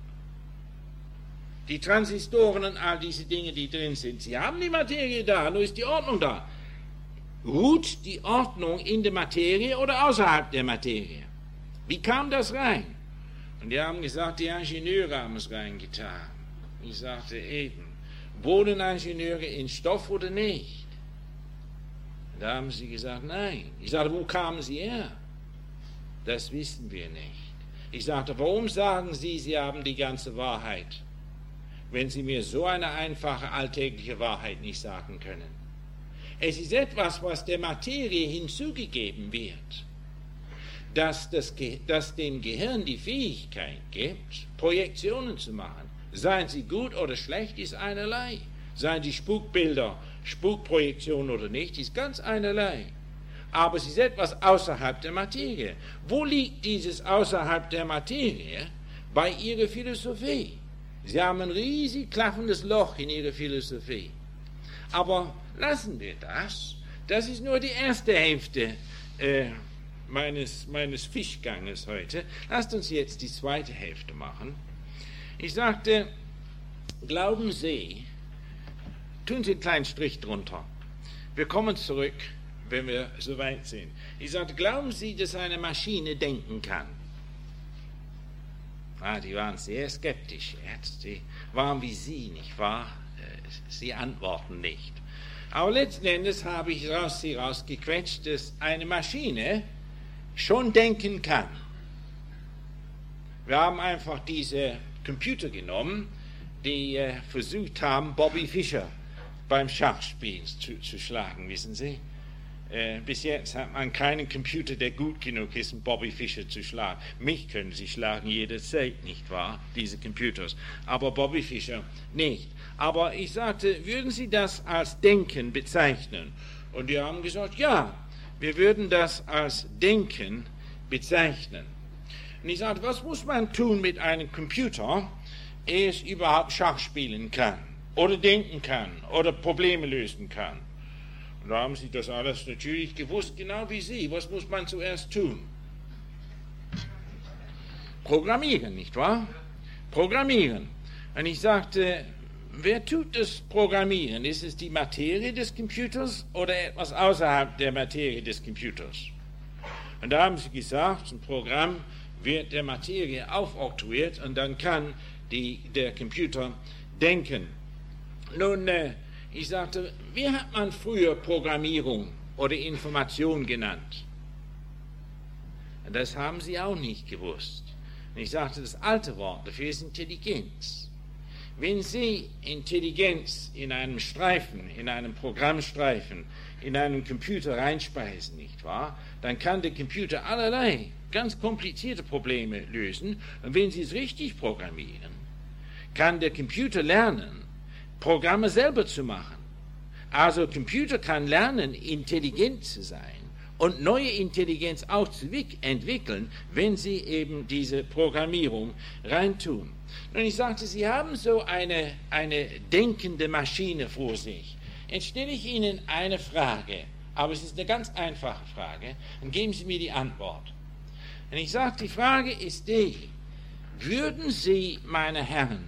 Die Transistoren und all diese Dinge, die drin sind, sie haben die Materie da, nur ist die Ordnung da. Ruht die Ordnung in der Materie oder außerhalb der Materie? Wie kam das rein? Und die haben gesagt, die Ingenieure haben es reingetan. Ich sagte eben, wohnen Ingenieure in Stoff oder nicht? Da haben sie gesagt, nein. Ich sagte, wo kamen sie her? Das wissen wir nicht. Ich sagte, warum sagen Sie, Sie haben die ganze Wahrheit, wenn Sie mir so eine einfache, alltägliche Wahrheit nicht sagen können? Es ist etwas, was der Materie hinzugegeben wird, dass, das Ge- dass dem Gehirn die Fähigkeit gibt, Projektionen zu machen. Seien sie gut oder schlecht, ist einerlei. Seien die Spukbilder, Spukprojektionen oder nicht, ist ganz einerlei. Aber es ist etwas außerhalb der Materie. Wo liegt dieses außerhalb der Materie? Bei ihrer Philosophie. Sie haben ein riesig klaffendes Loch in ihrer Philosophie. Aber lassen wir das. Das ist nur die erste Hälfte äh, meines, meines Fischganges heute. Lasst uns jetzt die zweite Hälfte machen. Ich sagte, glauben Sie, tun Sie einen kleinen Strich drunter. Wir kommen zurück, wenn wir so weit sind. Ich sagte, glauben Sie, dass eine Maschine denken kann? Ah, die waren sehr skeptisch jetzt. Die waren wie Sie, nicht wahr? Sie antworten nicht. Aber letzten Endes habe ich raus, Sie rausgequetscht, dass eine Maschine schon denken kann. Wir haben einfach diese Computer genommen, die äh, versucht haben, Bobby Fischer beim Schachspielen zu, zu schlagen, wissen Sie. Äh, bis jetzt hat man keinen Computer, der gut genug ist, um Bobby Fischer zu schlagen. Mich können Sie schlagen jederzeit, nicht wahr, diese Computers. Aber Bobby Fischer nicht. Aber ich sagte, würden Sie das als Denken bezeichnen? Und die haben gesagt, ja, wir würden das als Denken bezeichnen. Und ich sagte, was muss man tun mit einem Computer, ehe es überhaupt Schach spielen kann oder denken kann oder Probleme lösen kann? Und da haben sie das alles natürlich gewusst, genau wie Sie. Was muss man zuerst tun? Programmieren, nicht wahr? Programmieren. Und ich sagte, wer tut das Programmieren? Ist es die Materie des Computers oder etwas außerhalb der Materie des Computers? Und da haben sie gesagt, ein Programm wird der Materie aufoktroyiert und dann kann die, der Computer denken. Nun, äh, ich sagte, wie hat man früher Programmierung oder Information genannt? Und das haben sie auch nicht gewusst. Und ich sagte, das alte Wort dafür ist Intelligenz. Wenn Sie Intelligenz in einem Streifen, in einem Programmstreifen, in einen Computer reinspeisen, nicht wahr, dann kann der Computer allerlei ganz komplizierte Probleme lösen. Und wenn Sie es richtig programmieren, kann der Computer lernen, Programme selber zu machen. Also Computer kann lernen, intelligent zu sein und neue Intelligenz auch zu entwickeln, wenn Sie eben diese Programmierung reintun. Und ich sagte, Sie haben so eine, eine denkende Maschine vor sich. Jetzt stelle ich Ihnen eine Frage, aber es ist eine ganz einfache Frage, und geben Sie mir die Antwort. Und ich sage, die Frage ist die, würden Sie, meine Herren,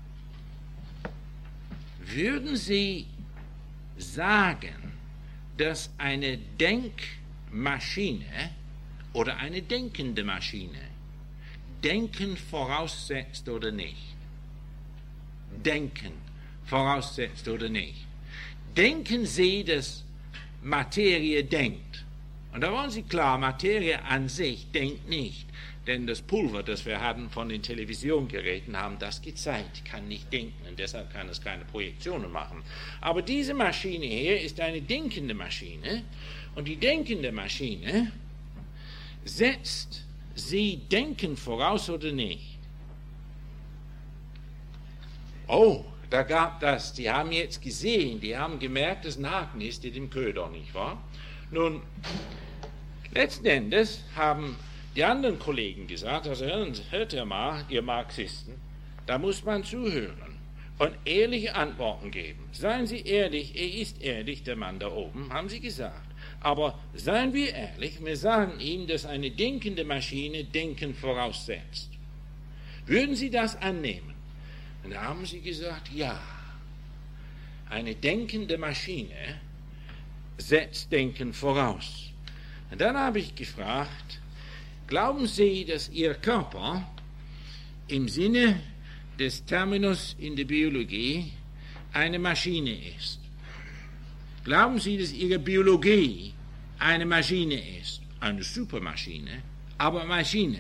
würden Sie sagen, dass eine Denkmaschine oder eine denkende Maschine Denken voraussetzt oder nicht? Denken voraussetzt oder nicht? Denken Sie, dass Materie denkt? Und da waren Sie klar, Materie an sich denkt nicht. Denn das Pulver, das wir hatten von den Televisiongeräten, haben das gezeigt, kann nicht denken und deshalb kann es keine Projektionen machen. Aber diese Maschine hier ist eine denkende Maschine und die denkende Maschine setzt sie Denken voraus oder nicht? Oh, da gab das, die haben jetzt gesehen, die haben gemerkt, dass ein Haken ist in dem Köder, nicht wahr? Nun, letzten Endes haben die anderen Kollegen gesagt, also hört ihr mal, ihr Marxisten, da muss man zuhören und ehrliche Antworten geben. Seien Sie ehrlich, er ist ehrlich, der Mann da oben, haben sie gesagt. Aber seien wir ehrlich, wir sagen ihm, dass eine denkende Maschine Denken voraussetzt. Würden Sie das annehmen? Und da haben sie gesagt, ja, eine denkende Maschine setzt Denken voraus. Und dann habe ich gefragt, glauben Sie, dass Ihr Körper im Sinne des Terminus in der Biologie eine Maschine ist? Glauben Sie, dass Ihre Biologie eine Maschine ist? Eine Supermaschine, aber Maschine.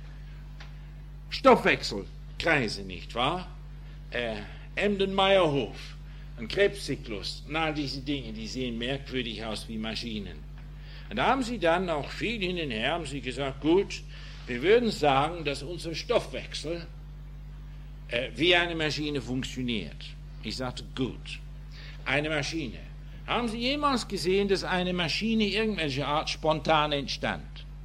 Stoffwechselkreise, nicht wahr? Äh, Emden-Meyerhof, ein Krebszyklus, und all diese Dinge, die sehen merkwürdig aus wie Maschinen. Und da haben sie dann auch viel hin und her, haben sie gesagt, gut, wir würden sagen, dass unser Stoffwechsel äh, wie eine Maschine funktioniert. Ich sagte, gut, eine Maschine. Haben Sie jemals gesehen, dass eine Maschine irgendwelcher Art spontan entstand?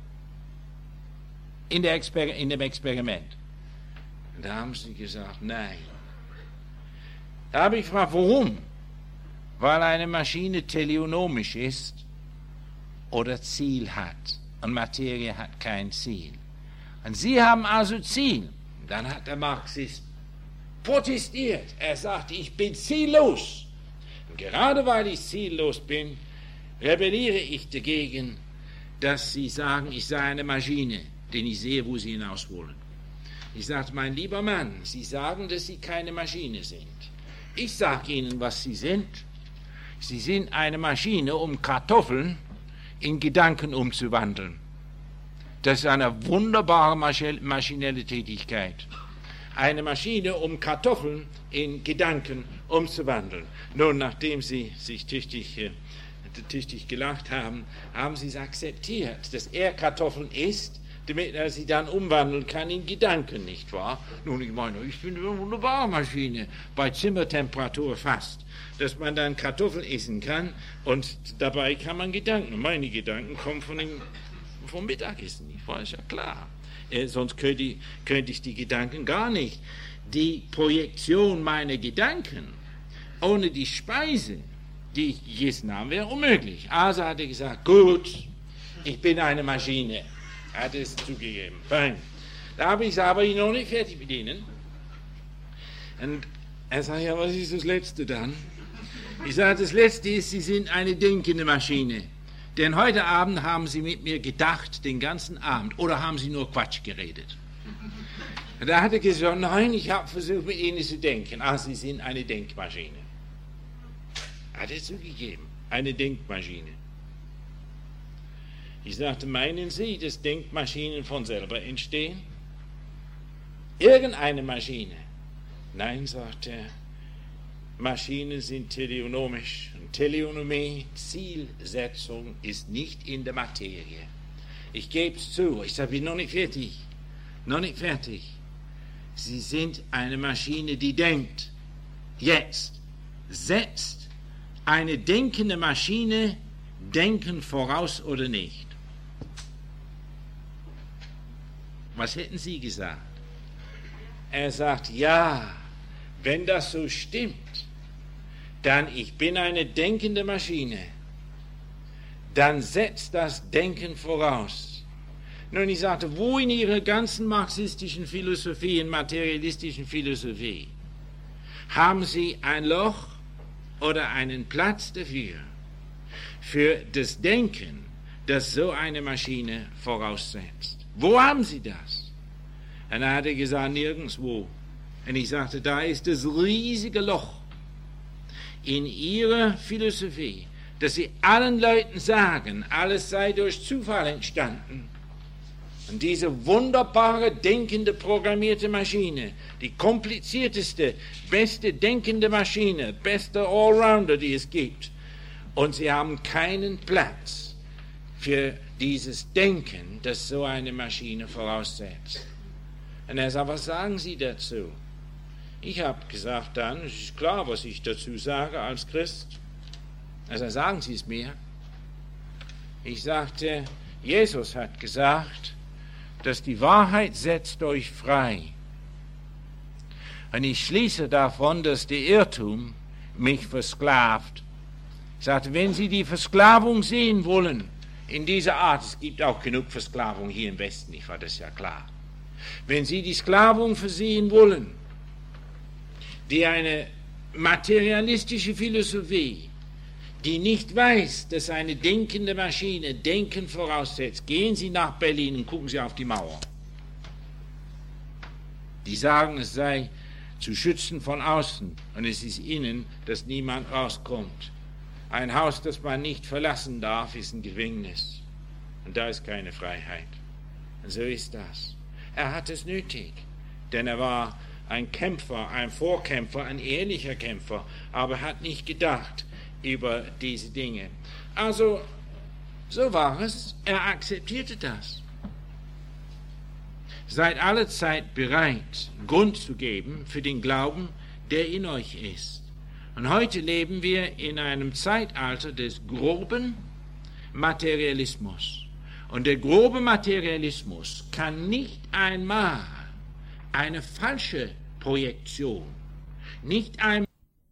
In, der Exper- in dem Experiment. Und da haben sie gesagt, nein. Da habe ich gefragt, warum? Weil eine Maschine teleonomisch ist oder Ziel hat. Und Materie hat kein Ziel. Und Sie haben also Ziel. Und dann hat der Marxist protestiert. Er sagte, ich bin ziellos. Und gerade weil ich ziellos bin, rebelliere ich dagegen, dass Sie sagen, ich sei eine Maschine, denn ich sehe, wo Sie hinaus wollen. Ich sagte, mein lieber Mann, Sie sagen, dass Sie keine Maschine sind. Ich sage Ihnen, was Sie sind. Sie sind eine Maschine, um Kartoffeln in Gedanken umzuwandeln. Das ist eine wunderbare maschinelle Tätigkeit. Eine Maschine, um Kartoffeln in Gedanken umzuwandeln. Nun, nachdem Sie sich tüchtig, äh, tüchtig gelacht haben, haben Sie es akzeptiert, dass er Kartoffeln isst, damit er sie dann umwandeln kann in Gedanken, nicht wahr? Nun, ich meine, ich bin eine wunderbare Maschine, bei Zimmertemperatur fast, dass man dann Kartoffeln essen kann und dabei kann man Gedanken. Meine Gedanken kommen von dem, vom Mittagessen, nicht wahr? Ist ja klar. Äh, sonst könnte ich, könnte ich die Gedanken gar nicht. Die Projektion meiner Gedanken ohne die Speise, die ich gegessen habe, wäre unmöglich. Also hat er gesagt, gut, ich bin eine Maschine. Er hat es zugegeben. Fein. Da habe ich aber ich noch nicht fertig mit Ihnen. Und er sagt, ja, was ist das Letzte dann? Ich sage, das Letzte ist, Sie sind eine denkende Maschine. Denn heute Abend haben Sie mit mir gedacht, den ganzen Abend. Oder haben Sie nur Quatsch geredet? Und da hat er gesagt, nein, ich habe versucht, mit Ihnen zu denken. Ah, Sie sind eine Denkmaschine. Hat er zugegeben. Eine Denkmaschine. Ich sagte, meinen Sie, dass Denkmaschinen von selber entstehen? Irgendeine Maschine? Nein, sagt er, Maschinen sind teleonomisch. Und Teleonomie, Zielsetzung, ist nicht in der Materie. Ich gebe es zu, ich sage, ich bin noch nicht fertig. Noch nicht fertig. Sie sind eine Maschine, die denkt. Jetzt setzt eine denkende Maschine Denken voraus oder nicht? Was hätten Sie gesagt? Er sagt, ja, wenn das so stimmt, dann ich bin eine denkende Maschine, dann setzt das Denken voraus. Nun, ich sagte, wo in Ihrer ganzen marxistischen Philosophie, in materialistischen Philosophie, haben Sie ein Loch oder einen Platz dafür, für das Denken, das so eine Maschine voraussetzt? Wo haben Sie das? Und er hat gesagt, nirgendwo. Und ich sagte, da ist das riesige Loch in Ihrer Philosophie, dass Sie allen Leuten sagen, alles sei durch Zufall entstanden. Und diese wunderbare, denkende, programmierte Maschine, die komplizierteste, beste denkende Maschine, beste Allrounder, die es gibt. Und Sie haben keinen Platz für dieses Denken, das so eine Maschine voraussetzt. Und er sagt, was sagen Sie dazu? Ich habe gesagt dann, es ist klar, was ich dazu sage als Christ. Also sagen Sie es mir. Ich sagte, Jesus hat gesagt, dass die Wahrheit setzt euch frei. Und ich schließe davon, dass der Irrtum mich versklavt. Ich sagte, wenn Sie die Versklavung sehen wollen, in dieser Art, es gibt auch genug Versklavung hier im Westen, ich war das ja klar. Wenn Sie die Sklavung versehen wollen, die eine materialistische Philosophie, die nicht weiß, dass eine denkende Maschine Denken voraussetzt, gehen Sie nach Berlin und gucken Sie auf die Mauer. Die sagen, es sei zu schützen von außen und es ist innen, dass niemand rauskommt. Ein Haus, das man nicht verlassen darf, ist ein Gefängnis. Und da ist keine Freiheit. Und so ist das. Er hat es nötig, denn er war ein Kämpfer, ein Vorkämpfer, ein ehrlicher Kämpfer, aber hat nicht gedacht über diese Dinge. Also, so war es, er akzeptierte das. Seid alle Zeit bereit, Grund zu geben für den Glauben, der in euch ist. Und heute leben wir in einem Zeitalter des groben Materialismus. Und der grobe Materialismus kann nicht einmal eine falsche Projektion, nicht einmal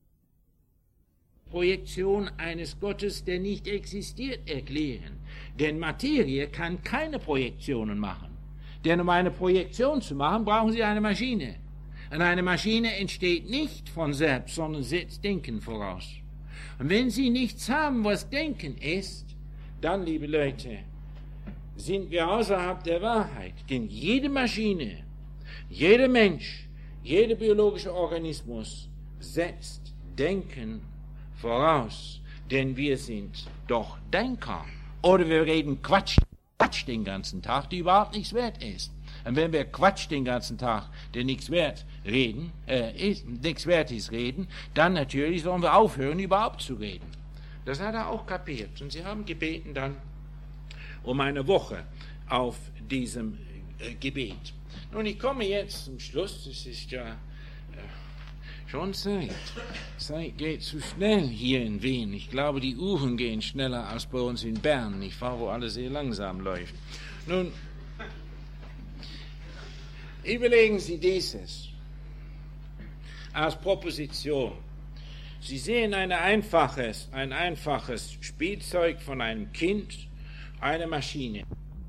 Projektion eines Gottes, der nicht existiert, erklären. Denn Materie kann keine Projektionen machen. Denn um eine Projektion zu machen, brauchen Sie eine Maschine. Und eine Maschine entsteht nicht von selbst, sondern setzt Denken voraus. Und wenn Sie nichts haben, was Denken ist, dann, liebe Leute, sind wir außerhalb der Wahrheit. Denn jede Maschine, jeder Mensch, jeder biologische Organismus setzt Denken voraus. Denn wir sind doch Denker. Oder wir reden Quatsch, Quatsch den ganzen Tag, die überhaupt nichts wert ist. Und wenn wir Quatsch den ganzen Tag, der nichts wert reden, äh, ist, nichts wert ist, reden, dann natürlich sollen wir aufhören, überhaupt zu reden. Das hat er auch kapiert. Und sie haben gebeten dann um eine Woche auf diesem äh, Gebet. Nun, ich komme jetzt zum Schluss. Es ist ja äh, schon Zeit. Zeit geht zu schnell hier in Wien. Ich glaube, die Uhren gehen schneller als bei uns in Bern, nicht wahr, wo alles sehr langsam läuft. Nun, überlegen Sie dieses als Proposition. Sie sehen ein einfaches, ein einfaches Spielzeug von einem Kind, eine Maschine.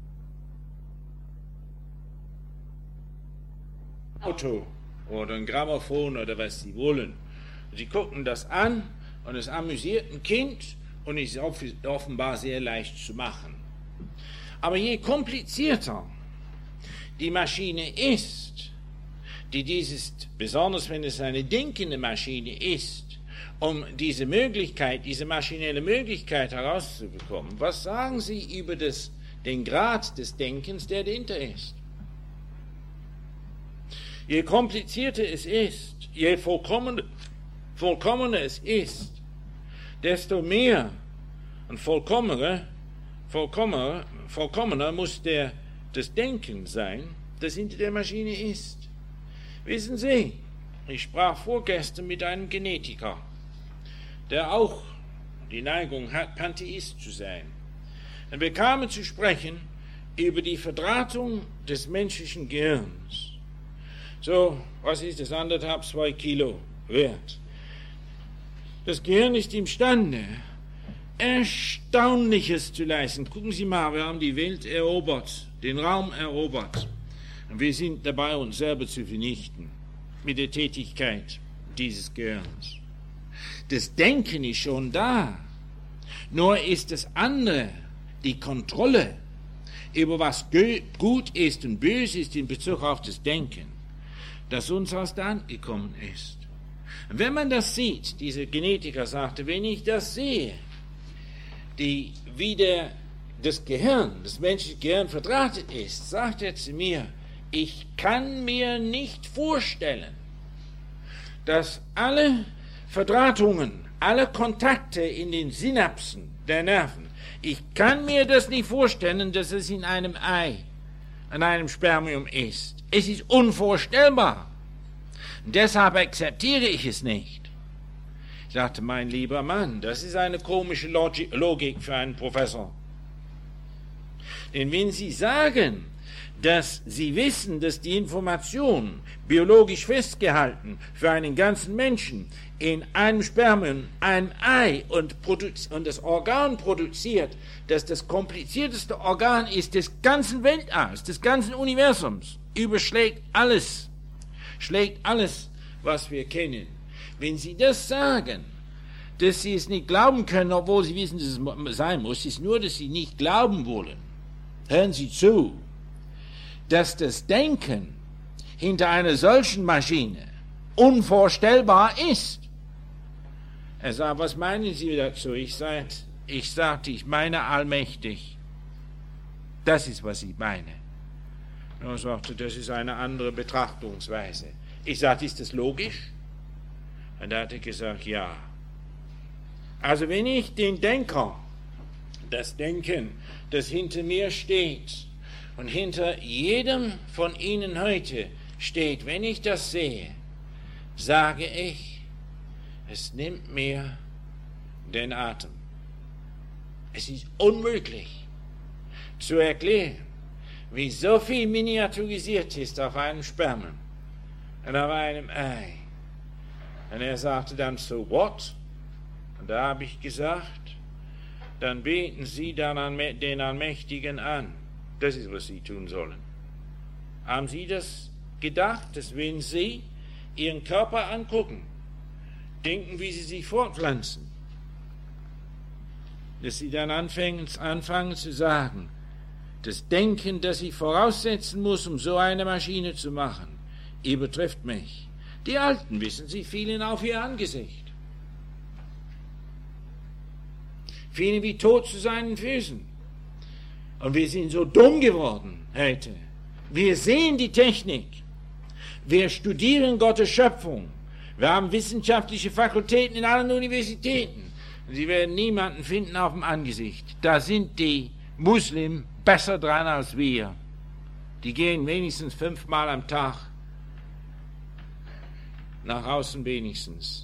Auto oder ein Grammophon oder was Sie wollen. Sie gucken das an und es amüsiert ein Kind und ist offenbar sehr leicht zu machen. Aber je komplizierter die Maschine ist, die dieses, besonders wenn es eine denkende Maschine ist, um diese Möglichkeit, diese maschinelle Möglichkeit herauszubekommen, was sagen Sie über das, den Grad des Denkens, der dahinter ist? Je komplizierter es ist, je vollkommener, vollkommener es ist, desto mehr und vollkommener, vollkommener, vollkommener muss der, das Denken sein, das hinter der Maschine ist. Wissen Sie, ich sprach vorgestern mit einem Genetiker, der auch die Neigung hat, Pantheist zu sein. Und wir kamen zu sprechen über die Verdrahtung des menschlichen Gehirns. So, was ist das, anderthalb, zwei Kilo wert? Das Gehirn ist imstande, Erstaunliches zu leisten. Gucken Sie mal, wir haben die Welt erobert, den Raum erobert. Und wir sind dabei, uns selber zu vernichten mit der Tätigkeit dieses Gehirns. Das Denken ist schon da. Nur ist das andere, die Kontrolle über was gut ist und böse ist in Bezug auf das Denken, das uns aus der Hand gekommen ist. Und wenn man das sieht, dieser Genetiker sagte, wenn ich das sehe, die, wie der, das Gehirn, das menschliche Gehirn verdrahtet ist, sagt er zu mir, ich kann mir nicht vorstellen, dass alle Verdrahtungen, alle Kontakte in den Synapsen der Nerven, ich kann mir das nicht vorstellen, dass es in einem Ei, in einem Spermium ist. Es ist unvorstellbar. Deshalb akzeptiere ich es nicht. Ich sagte, mein lieber Mann, das ist eine komische Logik für einen Professor. Denn wenn Sie sagen, dass Sie wissen, dass die Information, biologisch festgehalten, für einen ganzen Menschen in einem Spermium, einem Ei und, und das Organ produziert, das das komplizierteste Organ ist des ganzen Weltalls, des ganzen Universums, überschlägt alles, schlägt alles, was wir kennen. Wenn Sie das sagen, dass Sie es nicht glauben können, obwohl Sie wissen, dass es sein muss, ist nur, dass Sie nicht glauben wollen. Hören Sie zu, dass das Denken hinter einer solchen Maschine unvorstellbar ist. Er sagt, was meinen Sie dazu? Ich sagte, ich, sagte, ich meine allmächtig. Das ist, was ich meine. Er sagte, das ist eine andere Betrachtungsweise. Ich sagte, ist das logisch? Und er hatte gesagt, ja. Also wenn ich den Denker, das Denken, das hinter mir steht und hinter jedem von Ihnen heute steht, wenn ich das sehe, sage ich, es nimmt mir den Atem. Es ist unmöglich zu erklären, wie so viel miniaturisiert ist auf einem Spermium und auf einem Ei. Und er sagte dann, so what? Und da habe ich gesagt, dann beten Sie dann den Allmächtigen an. Das ist, was Sie tun sollen. Haben Sie das gedacht, dass wenn Sie Ihren Körper angucken, denken, wie Sie sich fortpflanzen, dass Sie dann anfangen, anfangen zu sagen, das Denken, das ich voraussetzen muss, um so eine Maschine zu machen, übertrifft mich. Die Alten, wissen Sie, fielen auf ihr Angesicht. Fielen wie tot zu seinen Füßen. Und wir sind so dumm geworden heute. Wir sehen die Technik. Wir studieren Gottes Schöpfung. Wir haben wissenschaftliche Fakultäten in allen Universitäten. Und Sie werden niemanden finden auf dem Angesicht. Da sind die Muslimen besser dran als wir. Die gehen wenigstens fünfmal am Tag nach außen wenigstens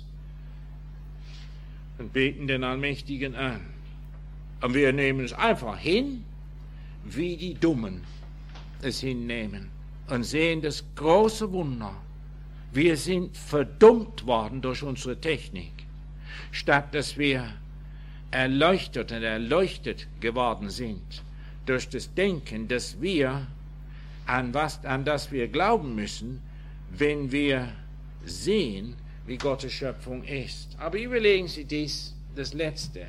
und beten den Allmächtigen an. Und wir nehmen es einfach hin, wie die Dummen es hinnehmen und sehen das große Wunder. Wir sind verdummt worden durch unsere Technik, statt dass wir erleuchtet und erleuchtet geworden sind durch das Denken, dass wir an was, an das wir glauben müssen, wenn wir sehen, wie Gottes Schöpfung ist. Aber überlegen Sie dies, das Letzte.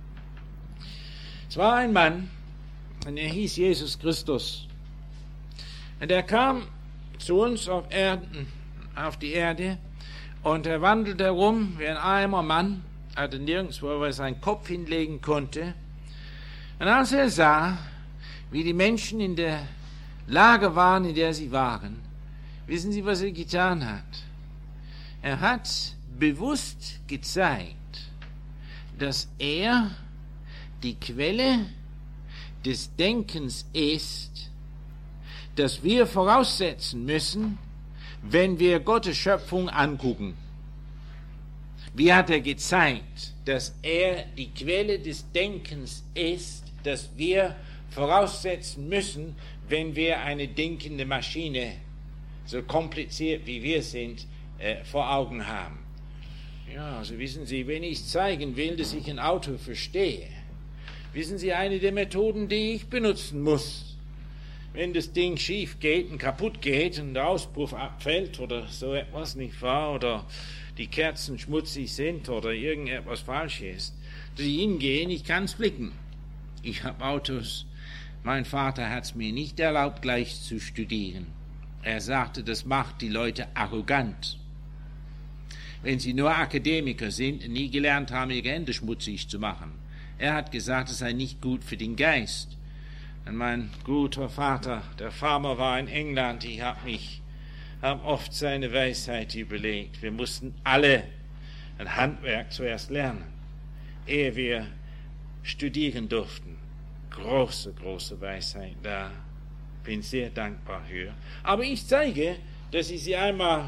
Es war ein Mann, und er hieß Jesus Christus. Und er kam zu uns auf, Erden, auf die Erde und er wandelte herum wie ein armer Mann, hatte nirgends, wo er seinen Kopf hinlegen konnte. Und als er sah, wie die Menschen in der Lage waren, in der sie waren, wissen Sie, was er getan hat? Er hat bewusst gezeigt, dass er die Quelle des Denkens ist, das wir voraussetzen müssen, wenn wir Gottes Schöpfung angucken. Wie hat er gezeigt, dass er die Quelle des Denkens ist, das wir voraussetzen müssen, wenn wir eine denkende Maschine, so kompliziert wie wir sind, äh, vor Augen haben? Ja, also wissen Sie, wenn ich zeigen will, dass ich ein Auto verstehe, wissen Sie, eine der Methoden, die ich benutzen muss, wenn das Ding schief geht und kaputt geht und der Auspuff abfällt oder so etwas, nicht wahr, oder die Kerzen schmutzig sind oder irgendetwas falsch ist, dass ich hingehe, ich kann es blicken. Ich habe Autos. Mein Vater hat es mir nicht erlaubt, gleich zu studieren. Er sagte, das macht die Leute arrogant. Wenn sie nur Akademiker sind und nie gelernt haben, ihre Hände schmutzig zu machen. Er hat gesagt, es sei nicht gut für den Geist. Und mein guter Vater, der Farmer, war in England. Ich habe mich hab oft seine Weisheit überlegt. Wir mussten alle ein Handwerk zuerst lernen, ehe wir studieren durften. Große, große Weisheit da. Bin sehr dankbar für. Aber ich zeige, dass ich sie einmal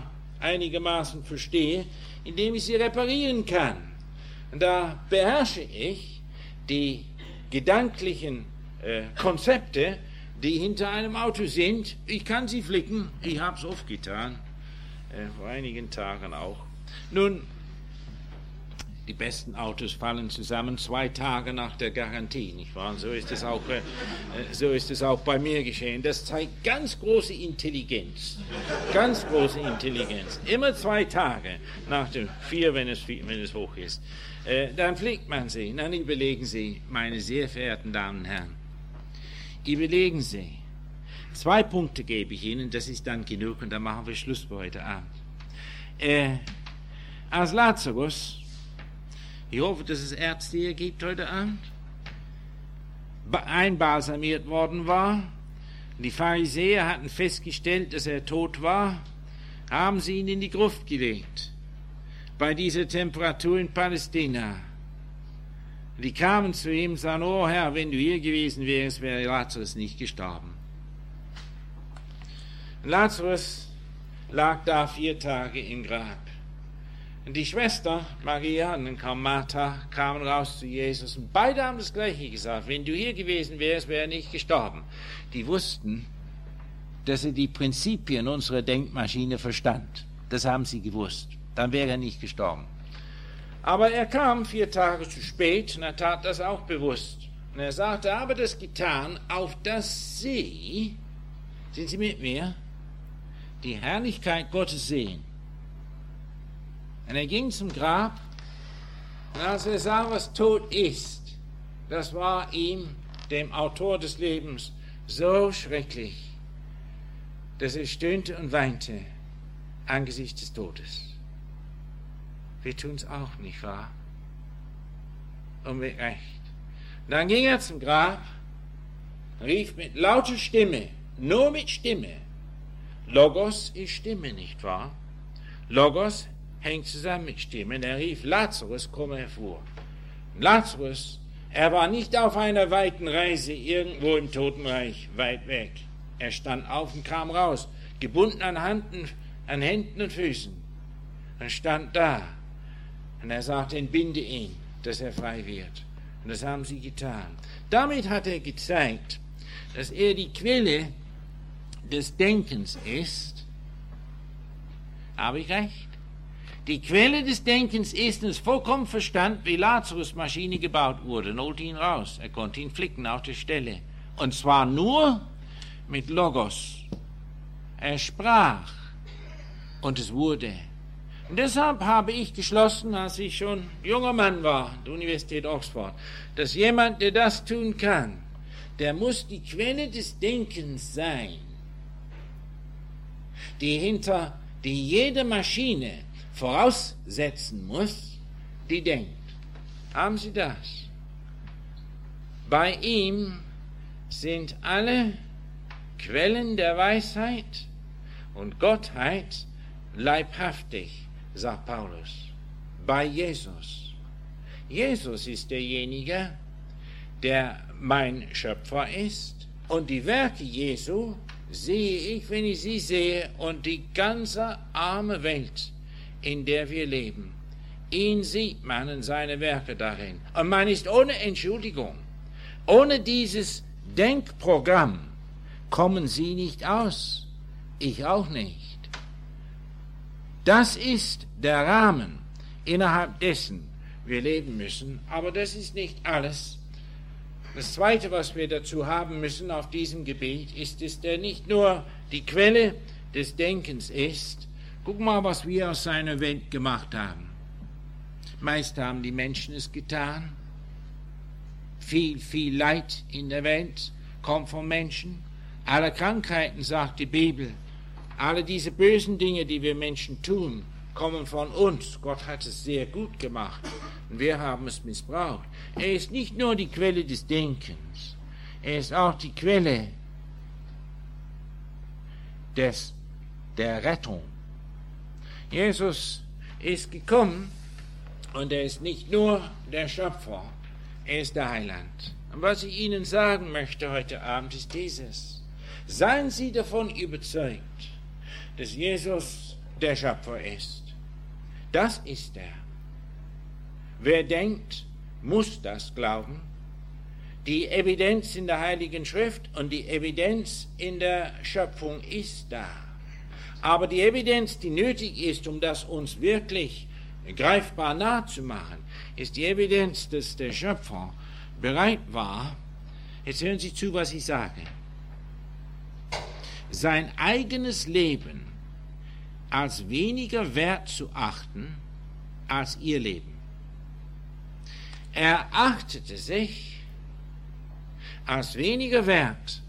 einigermaßen verstehe, indem ich sie reparieren kann. Und da beherrsche ich die gedanklichen äh, Konzepte, die hinter einem Auto sind. Ich kann sie flicken, ich habe es oft getan, äh, vor einigen Tagen auch. Nun, die besten Autos fallen zusammen zwei Tage nach der Garantie, nicht wahr? So ist es auch, äh, so ist es auch bei mir geschehen. Das zeigt ganz große Intelligenz, ganz große Intelligenz. Immer zwei Tage nach dem vier, wenn es, wenn es hoch ist. Äh, dann fliegt man sie. Dann überlegen Sie, meine sehr verehrten Damen und Herren, überlegen Sie. Zwei Punkte gebe ich Ihnen, das ist dann genug und dann machen wir Schluss für heute Abend. Äh, als Lazarus, ich hoffe, dass es Ärzte hier gibt heute Abend, einbalsamiert worden war, die Pharisäer hatten festgestellt, dass er tot war, haben sie ihn in die Gruft gelegt, bei dieser Temperatur in Palästina. Die kamen zu ihm und sagten, oh Herr, wenn du hier gewesen wärst, wäre Lazarus nicht gestorben. Lazarus lag da vier Tage im Grab. Und die Schwester Maria und dann kam Martha, kamen raus zu Jesus und beide haben das Gleiche gesagt. Wenn du hier gewesen wärst, wäre er nicht gestorben. Die wussten, dass er die Prinzipien unserer Denkmaschine verstand. Das haben sie gewusst. Dann wäre er nicht gestorben. Aber er kam vier Tage zu spät und er tat das auch bewusst. Und er sagte, er habe das getan, auf dass sie, sind Sie mit mir, die Herrlichkeit Gottes sehen. Und er ging zum Grab, und als er sah, was tot ist, das war ihm, dem Autor des Lebens, so schrecklich, dass er stöhnte und weinte angesichts des Todes. Wir tun es auch, nicht wahr? Und mit Recht. Dann ging er zum Grab, rief mit lauter Stimme, nur mit Stimme. Logos ist Stimme, nicht wahr? Logos hängt zusammen mit Stimmen. Er rief, Lazarus, komme hervor. Lazarus, er war nicht auf einer weiten Reise irgendwo im Totenreich, weit weg. Er stand auf und kam raus, gebunden an, Handen, an Händen und Füßen. Und stand da. Und er sagte, entbinde ihn, dass er frei wird. Und das haben sie getan. Damit hat er gezeigt, dass er die Quelle des Denkens ist. Habe ich recht? Die Quelle des Denkens ist, und es vollkommen verstand, wie Lazarus' Maschine gebaut wurde, und holte ihn raus. Er konnte ihn flicken auf der Stelle. Und zwar nur mit Logos. Er sprach und es wurde. Und deshalb habe ich geschlossen, als ich schon junger Mann war, an der Universität Oxford, dass jemand, der das tun kann, der muss die Quelle des Denkens sein, die hinter, die jede Maschine voraussetzen muss, die denkt. Haben Sie das? Bei ihm sind alle Quellen der Weisheit und Gottheit leibhaftig, sagt Paulus, bei Jesus. Jesus ist derjenige, der mein Schöpfer ist, und die Werke Jesu sehe ich, wenn ich sie sehe, und die ganze arme Welt, in der wir leben. Ihn sieht man und seine Werke darin. Und man ist ohne Entschuldigung. Ohne dieses Denkprogramm kommen Sie nicht aus. Ich auch nicht. Das ist der Rahmen, innerhalb dessen wir leben müssen. Aber das ist nicht alles. Das Zweite, was wir dazu haben müssen auf diesem Gebiet, ist, dass der nicht nur die Quelle des Denkens ist. Guck mal, was wir aus seiner Welt gemacht haben. Meist haben die Menschen es getan. Viel, viel Leid in der Welt kommt von Menschen. Alle Krankheiten, sagt die Bibel, alle diese bösen Dinge, die wir Menschen tun, kommen von uns. Gott hat es sehr gut gemacht und wir haben es missbraucht. Er ist nicht nur die Quelle des Denkens, er ist auch die Quelle des, der Rettung. Jesus ist gekommen und er ist nicht nur der Schöpfer, er ist der Heiland. Und was ich Ihnen sagen möchte heute Abend ist dieses. Seien Sie davon überzeugt, dass Jesus der Schöpfer ist. Das ist er. Wer denkt, muss das glauben. Die Evidenz in der Heiligen Schrift und die Evidenz in der Schöpfung ist da. Aber die Evidenz, die nötig ist, um das uns wirklich greifbar nahe zu machen, ist die Evidenz, dass der Schöpfer bereit war, jetzt hören Sie zu, was ich sage, sein eigenes Leben als weniger wert zu achten als ihr Leben. Er achtete sich als weniger wert,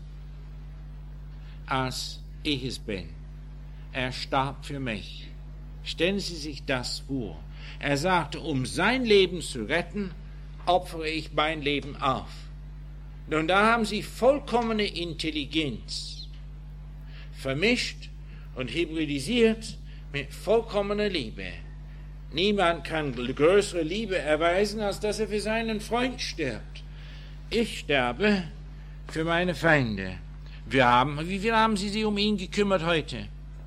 als ich es bin. Er starb für mich. Stellen Sie sich das vor. Er sagte, um sein Leben zu retten, opfere ich mein Leben auf. Nun, da haben Sie vollkommene Intelligenz vermischt und hybridisiert mit vollkommener Liebe. Niemand kann größere Liebe erweisen, als dass er für seinen Freund stirbt. Ich sterbe für meine Feinde. Wir haben, wie viel haben Sie sich um ihn gekümmert heute?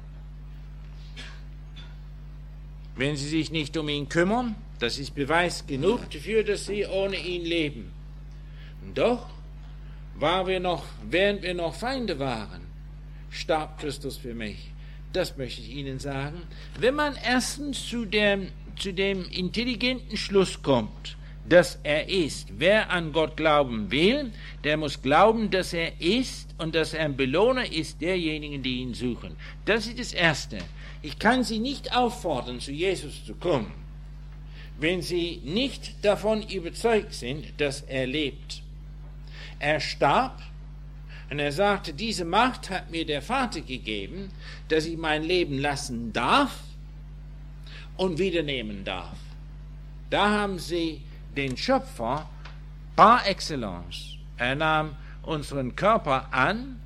Wenn Sie sich nicht um ihn kümmern, das ist Beweis genug dafür, dass Sie ohne ihn leben. Und doch, war wir noch, während wir noch Feinde waren, starb Christus für mich. Das möchte ich Ihnen sagen. Wenn man erstens zu dem, zu dem intelligenten Schluss kommt, dass er ist, wer an Gott glauben will, der muss glauben, dass er ist und dass er ein Belohner ist derjenigen, die ihn suchen. Das ist das Erste. Ich kann Sie nicht auffordern, zu Jesus zu kommen, wenn Sie nicht davon überzeugt sind, dass er lebt. Er starb und er sagte, diese Macht hat mir der Vater gegeben, dass ich mein Leben lassen darf und wieder nehmen darf. Da haben Sie den Schöpfer par excellence. Er nahm unseren Körper an,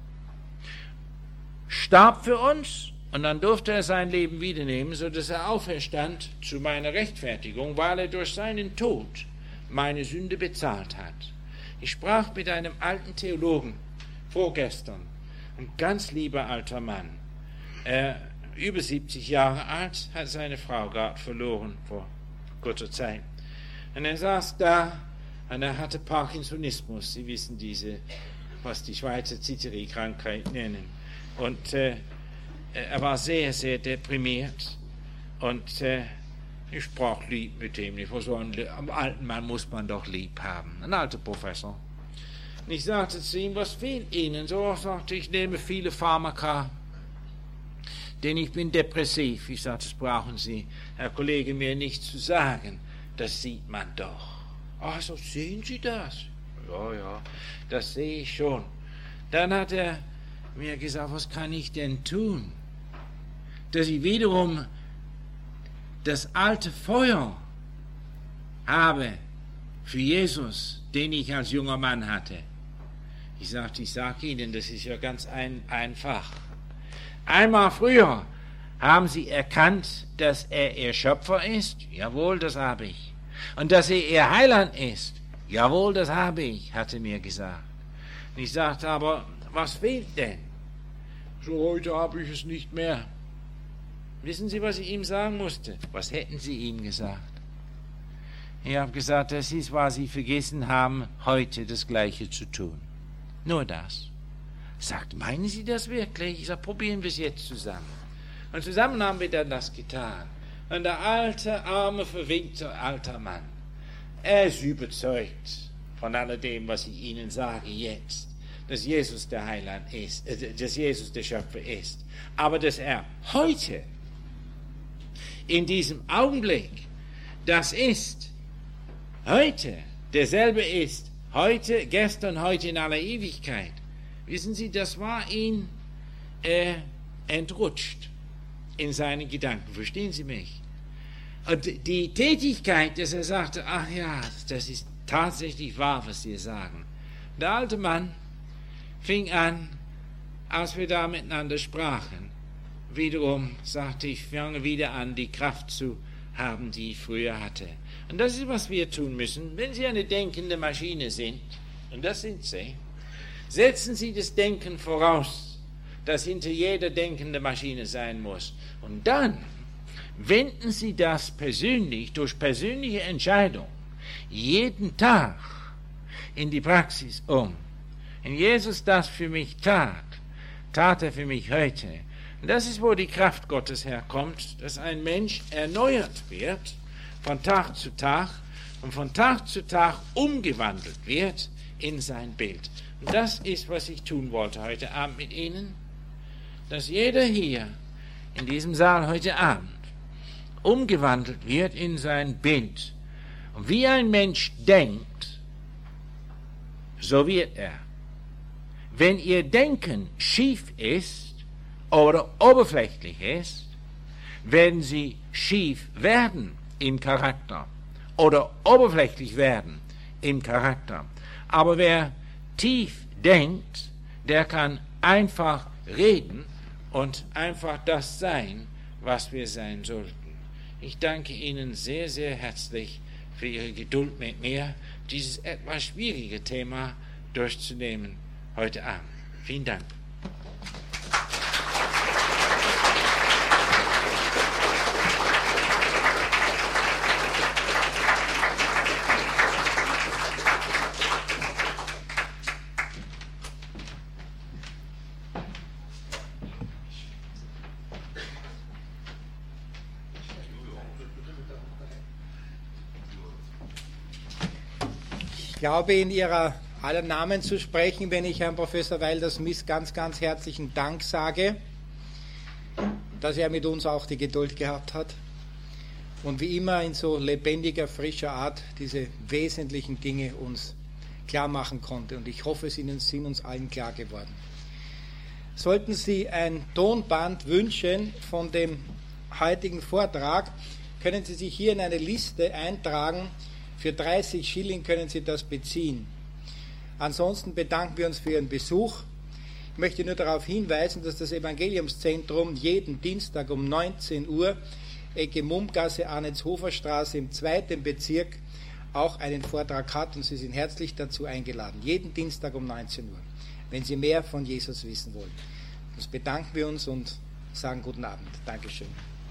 starb für uns und dann durfte er sein Leben wiedernehmen, sodass er auferstand zu meiner Rechtfertigung, weil er durch seinen Tod meine Sünde bezahlt hat. Ich sprach mit einem alten Theologen vorgestern, ein ganz lieber alter Mann, er, über siebzig Jahre alt, hat seine Frau gerade verloren vor kurzer Zeit. Und er saß da und er hatte Parkinsonismus. Sie wissen diese, was die Schweizer Zitterie-Krankheit nennen. Und äh, er war sehr, sehr deprimiert. Und äh, ich sprach lieb mit ihm. Vor so einem, einem alten Mann muss man doch lieb haben. Ein alter Professor. Und ich sagte zu ihm, was fehlt Ihnen? So sagte ich, ich nehme viele Pharmaka, denn ich bin depressiv. Ich sagte, das brauchen Sie, Herr Kollege, mir nicht zu sagen. Das sieht man doch. Ach so, sehen Sie das? Ja, ja, das sehe ich schon. Dann hat er mir gesagt, was kann ich denn tun, dass ich wiederum das alte Feuer habe für Jesus, den ich als junger Mann hatte. Ich sagte, ich sage Ihnen, das ist ja ganz ein, einfach. Einmal früher haben Sie erkannt, dass er Ihr Schöpfer ist? Jawohl, das habe ich. Und dass er Ihr Heiland ist? Jawohl, das habe ich, hatte mir gesagt. Und ich sagte, aber was fehlt denn? So, heute habe ich es nicht mehr. Wissen Sie, was ich ihm sagen musste? Was hätten Sie ihm gesagt? Ich habe gesagt, das ist, was Sie vergessen haben, heute das Gleiche zu tun. Nur das. Sagt, meinen Sie das wirklich? Ich sage, probieren wir es jetzt zusammen. Und zusammen haben wir dann das getan. Und der alte, arme, verwinkte alter Mann, er ist überzeugt von alledem, was ich Ihnen sage jetzt, dass Jesus der Heiland ist, äh, dass Jesus der Schöpfer ist. Aber dass er heute, in diesem Augenblick, das ist, heute, derselbe ist, heute, gestern, heute in aller Ewigkeit. Wissen Sie, das war ihn äh, entrutscht in seinen Gedanken. Verstehen Sie mich? Und die Tätigkeit, dass er sagte, ach ja, das ist tatsächlich wahr, was Sie sagen. Der alte Mann fing an, als wir da miteinander sprachen, wiederum sagte ich, fange wieder an, die Kraft zu haben, die ich früher hatte. Und das ist, was wir tun müssen. Wenn Sie eine denkende Maschine sind, und das sind Sie, setzen Sie das Denken voraus, das hinter jeder denkenden Maschine sein muss. Und dann wenden Sie das persönlich, durch persönliche Entscheidung, jeden Tag in die Praxis um. Wenn Jesus das für mich tat, tat er für mich heute. Und das ist, wo die Kraft Gottes herkommt, dass ein Mensch erneuert wird, von Tag zu Tag, und von Tag zu Tag umgewandelt wird in sein Bild. Und das ist, was ich tun wollte heute Abend mit Ihnen, dass jeder hier in diesem Saal heute Abend umgewandelt wird in sein Bild. Und wie ein Mensch denkt, so wird er. Wenn Ihr Denken schief ist oder oberflächlich ist, werden Sie schief werden im Charakter oder oberflächlich werden im Charakter. Aber wer tief denkt, der kann einfach reden und einfach das sein, was wir sein sollten. Ich danke Ihnen sehr, sehr herzlich für Ihre Geduld mit mir, dieses etwas schwierige Thema durchzunehmen heute Abend. Vielen Dank. Ich glaube, in Ihrer aller Namen zu sprechen, wenn ich Herrn Professor Wilder-Smith ganz, ganz herzlichen Dank sage, dass er mit uns auch die Geduld gehabt hat und wie immer in so lebendiger, frischer Art diese wesentlichen Dinge uns klar machen konnte. Und ich hoffe, sie sind uns allen klar geworden. Sollten Sie ein Tonband wünschen von dem heutigen Vortrag, können Sie sich hier in eine Liste eintragen. Für dreißig Schilling können Sie das beziehen. Ansonsten bedanken wir uns für Ihren Besuch. Ich möchte nur darauf hinweisen, dass das Evangeliumszentrum jeden Dienstag um neunzehn Uhr, Ecke Mummgasse, Arnetshofer-Straße im zweiten Bezirk, auch einen Vortrag hat und Sie sind herzlich dazu eingeladen. Jeden Dienstag um neunzehn Uhr, wenn Sie mehr von Jesus wissen wollen. Das bedanken wir uns und sagen guten Abend. Dankeschön.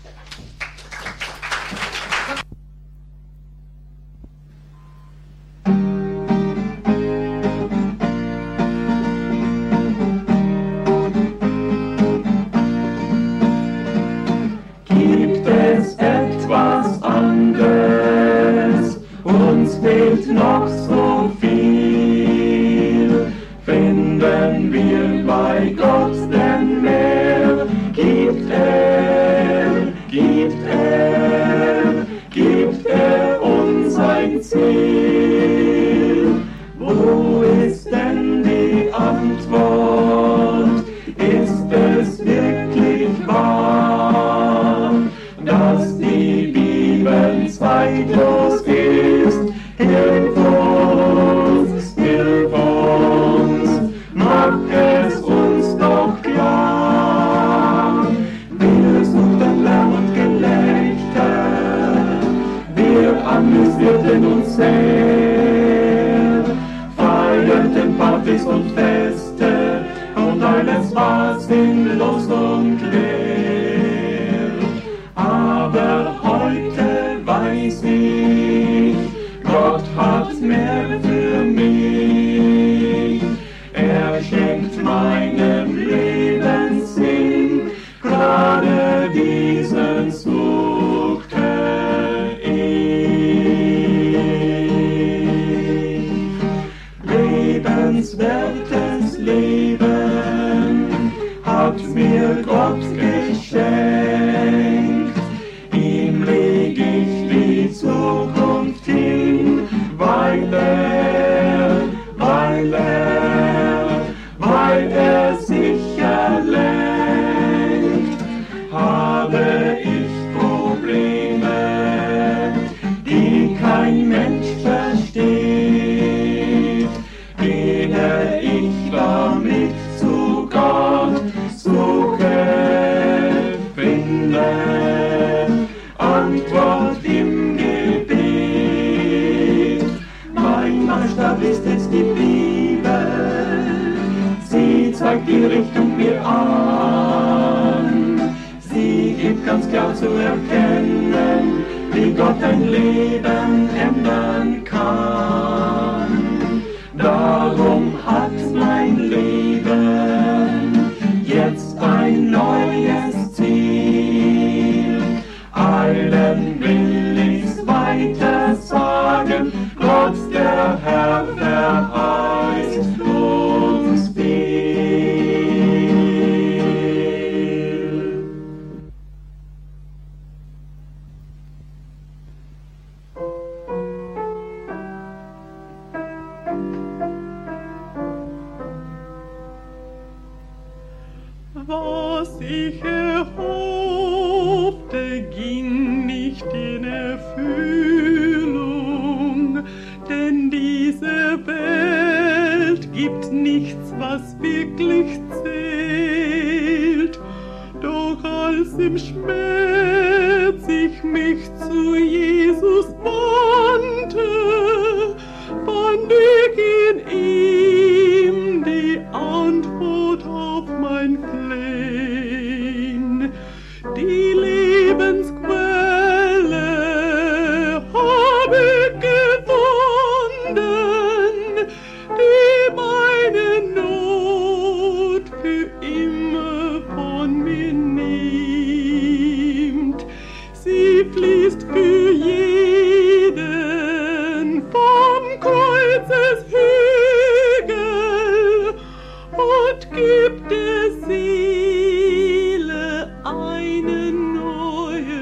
Fehlt noch so viel, finden wir bei Gott denn mehr. Gibt er, gibt er, gibt er uns ein Ziel. Wo ist denn die Antwort? Ist es wirklich wahr, dass die Bibel zeitlos ist? Hilf uns, hilf uns, mach es uns doch klar. Wir suchten Lärm und Gelächter, wir amüsierten uns sehr, feierten Partys und Feste, und alles war sinnlos und leer. Aber heute weiß ich, Gott hat mehr für mich. Er schenkt meinem Leben Sinn, gerade diesen suchte ich. Lebenswertes Leben hat mir Gott geschenkt. Ihm leg ich die Zukunft hin, weil er, weil er, weil er sicher lenkt. Habe ich Probleme, die kein Mensch versteht, gehe ich damit zu Gott, suche, finde Antwort im Gebet. Mein Maßstab ist es die Bibel, sie zeigt zeigt die Richtung mir an. Sie gibt ganz klar zu erkennen, wie Gott ein Leben ändern kann. Darum hat mein Leben jetzt ein neues Ziel. Allen will ich's weiter sagen, Gott der Herr verheißt uns viel. Was ich erhoffte, ging nicht in Erfüllung, denn diese Welt gibt nichts, was wirklich zählt. Doch als im Schmerz ich mich zu Jesus wandte, fand ich in ihm die Antwort auf mein Flehen. Die Lebensquelle habe ich gefunden, die meine Not für immer von mir nimmt. Sie fließt für jeden vom Kreuzeshügel und gibt der Seele eine neue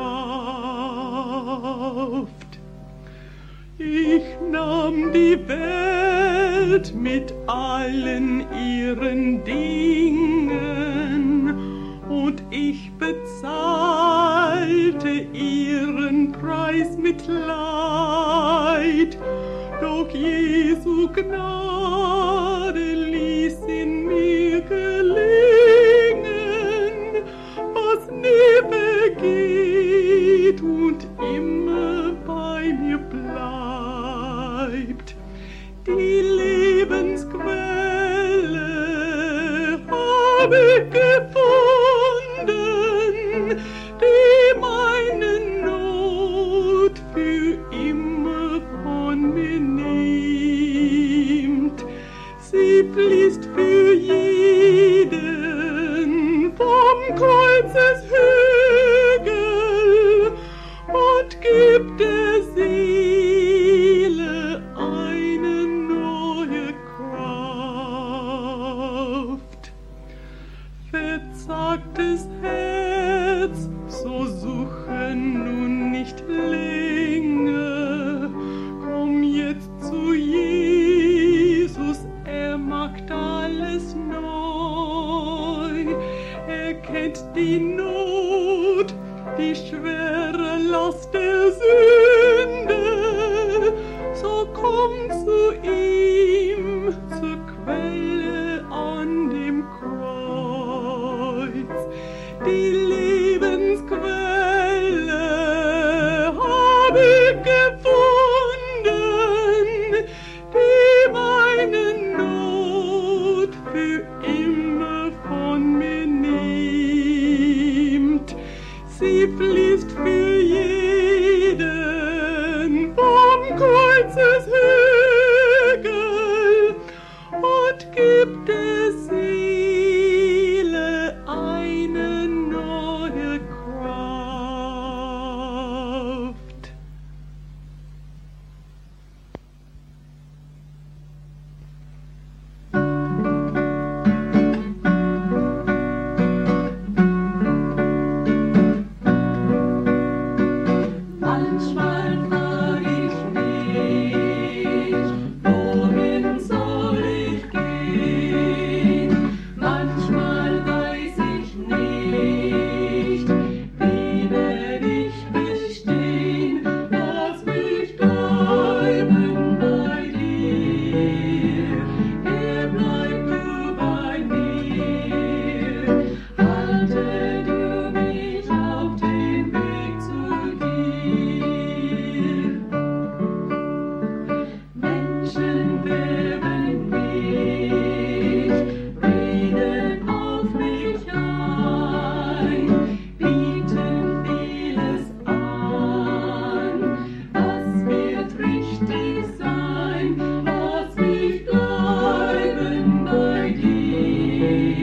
Kraft. Ich nahm die Welt mit allen ihren Dingen und ich bezahlte ihren Preis mit Leid. Doch Jesu Gnade ließ in mir gelingen, was nie vergeht und immer bei mir bleibt. Die Lebensquelle habe ich gefunden, die meine Not für immer von mir nimmt. Sie fließt für jeden vom Kreuzeshügel und gibt der Seele eine neue Kraft. Verzagtes Herz, so suche nun nicht länger, komm jetzt zu Jesus, er macht alles neu. Er kennt die Not, die schwere Last der Sünde, so komm zu ihm, zur Quelle an dem Kreuz. Die Lebensquelle habe ich gefunden, die meine Not für immer von mir nimmt. Sie fließt für jeden vom Kreuzeshügel und gibt der Seele eine neue Kraft.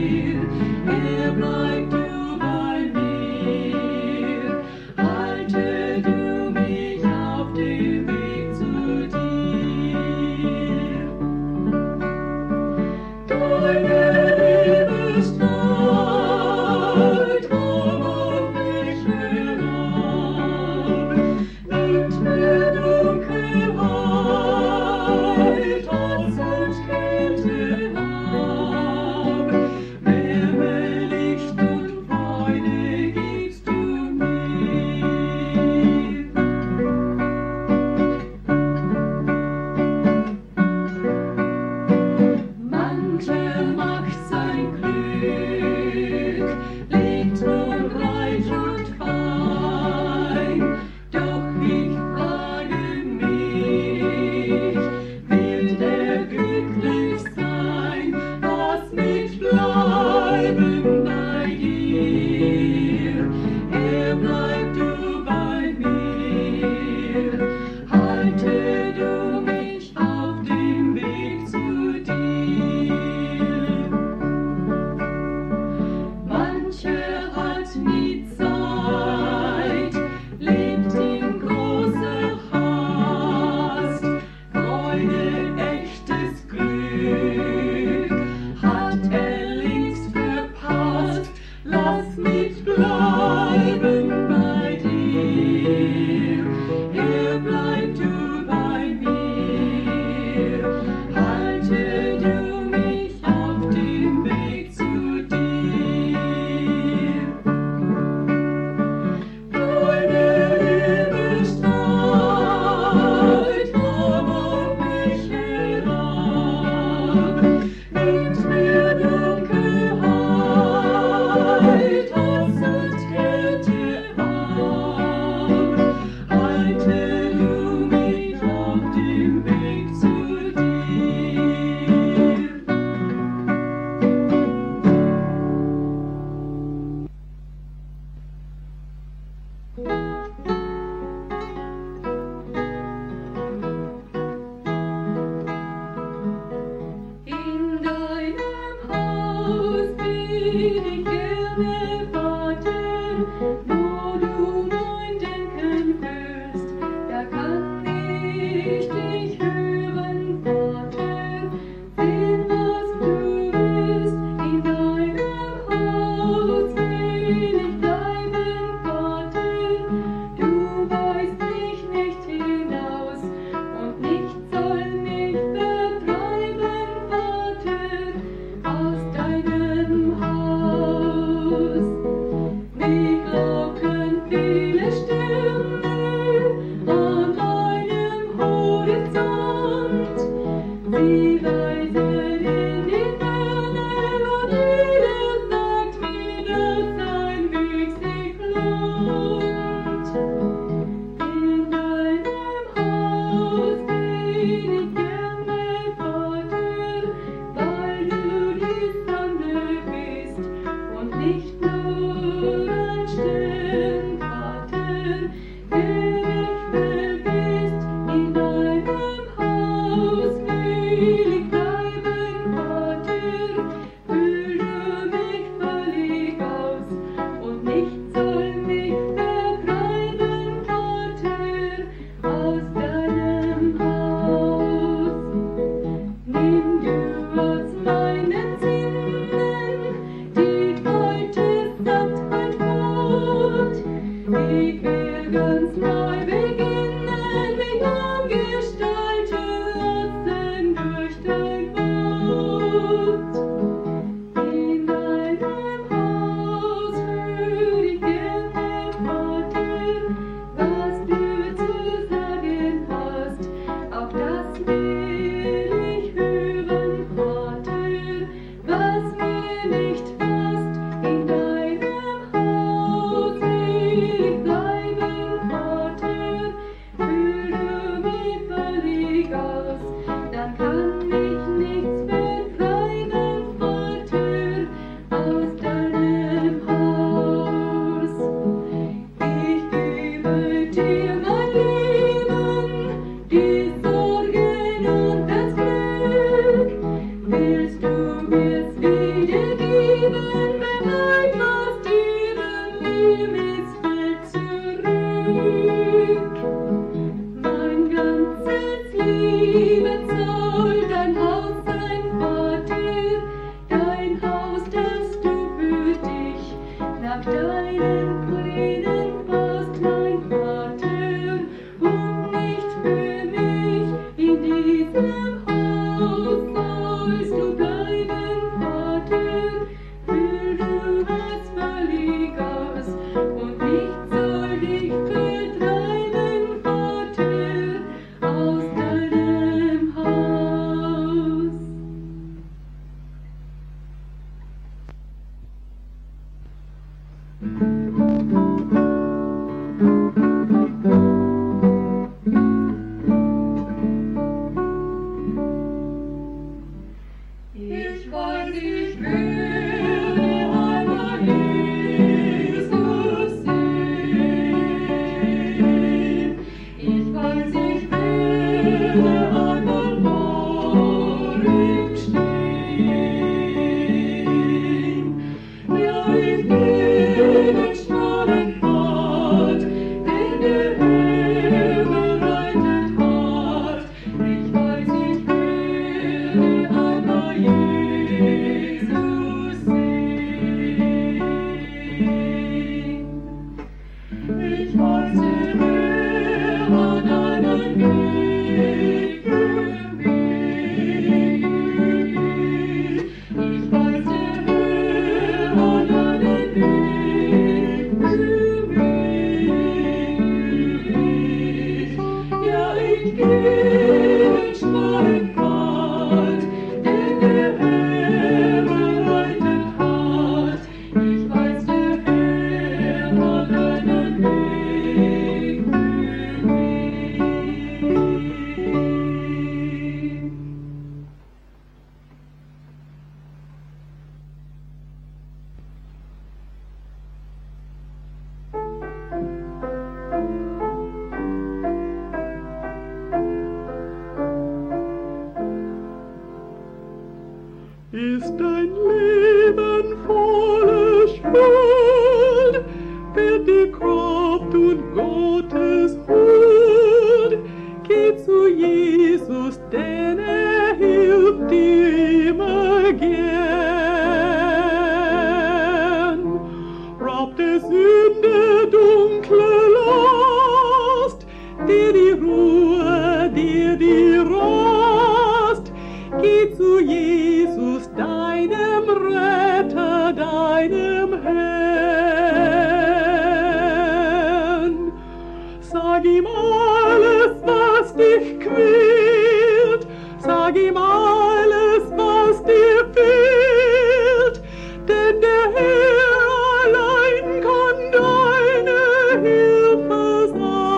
Aus deinem Haus. Ich weiß, ich will einmal Jesus sehen. Ich weiß, ich will einmal vor ihm stehen. Ja, ich gehe den schmalen Pfad, den der Herr bereitet hat. Ich weiß, ich will einmal Jesus sehen. Ich weiß, der Herr hat einen Weg für mich. Ich weiß, der Herr hat einen Weg für mich. Ja, ich gehe den schmalen Pfad, den der Herr bereitet hat. Ich weiß, der Herr hat einen Weg für mich. Ist dein Leben voller Schuld, wird die Kraft und Gottes Huld. Geh zu Jesus, denn er hilft dir immer gern. Raubt der Sünde dunkle Last, dir die Ruhe, dir die Rast. Geh zu Jesus, deinem Retter, deinem Herrn. Sag ihm alles, was dich quält, sag ihm alles, was dir fehlt, denn der Herr allein kann deine Hilfe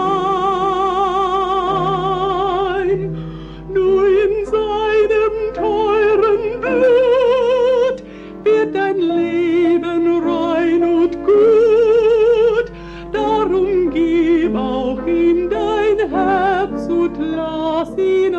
sein. Nur in seinem teuren Blut wird dein Leben rein und gut. Darum gib auch ihm dein Herz und lass ihn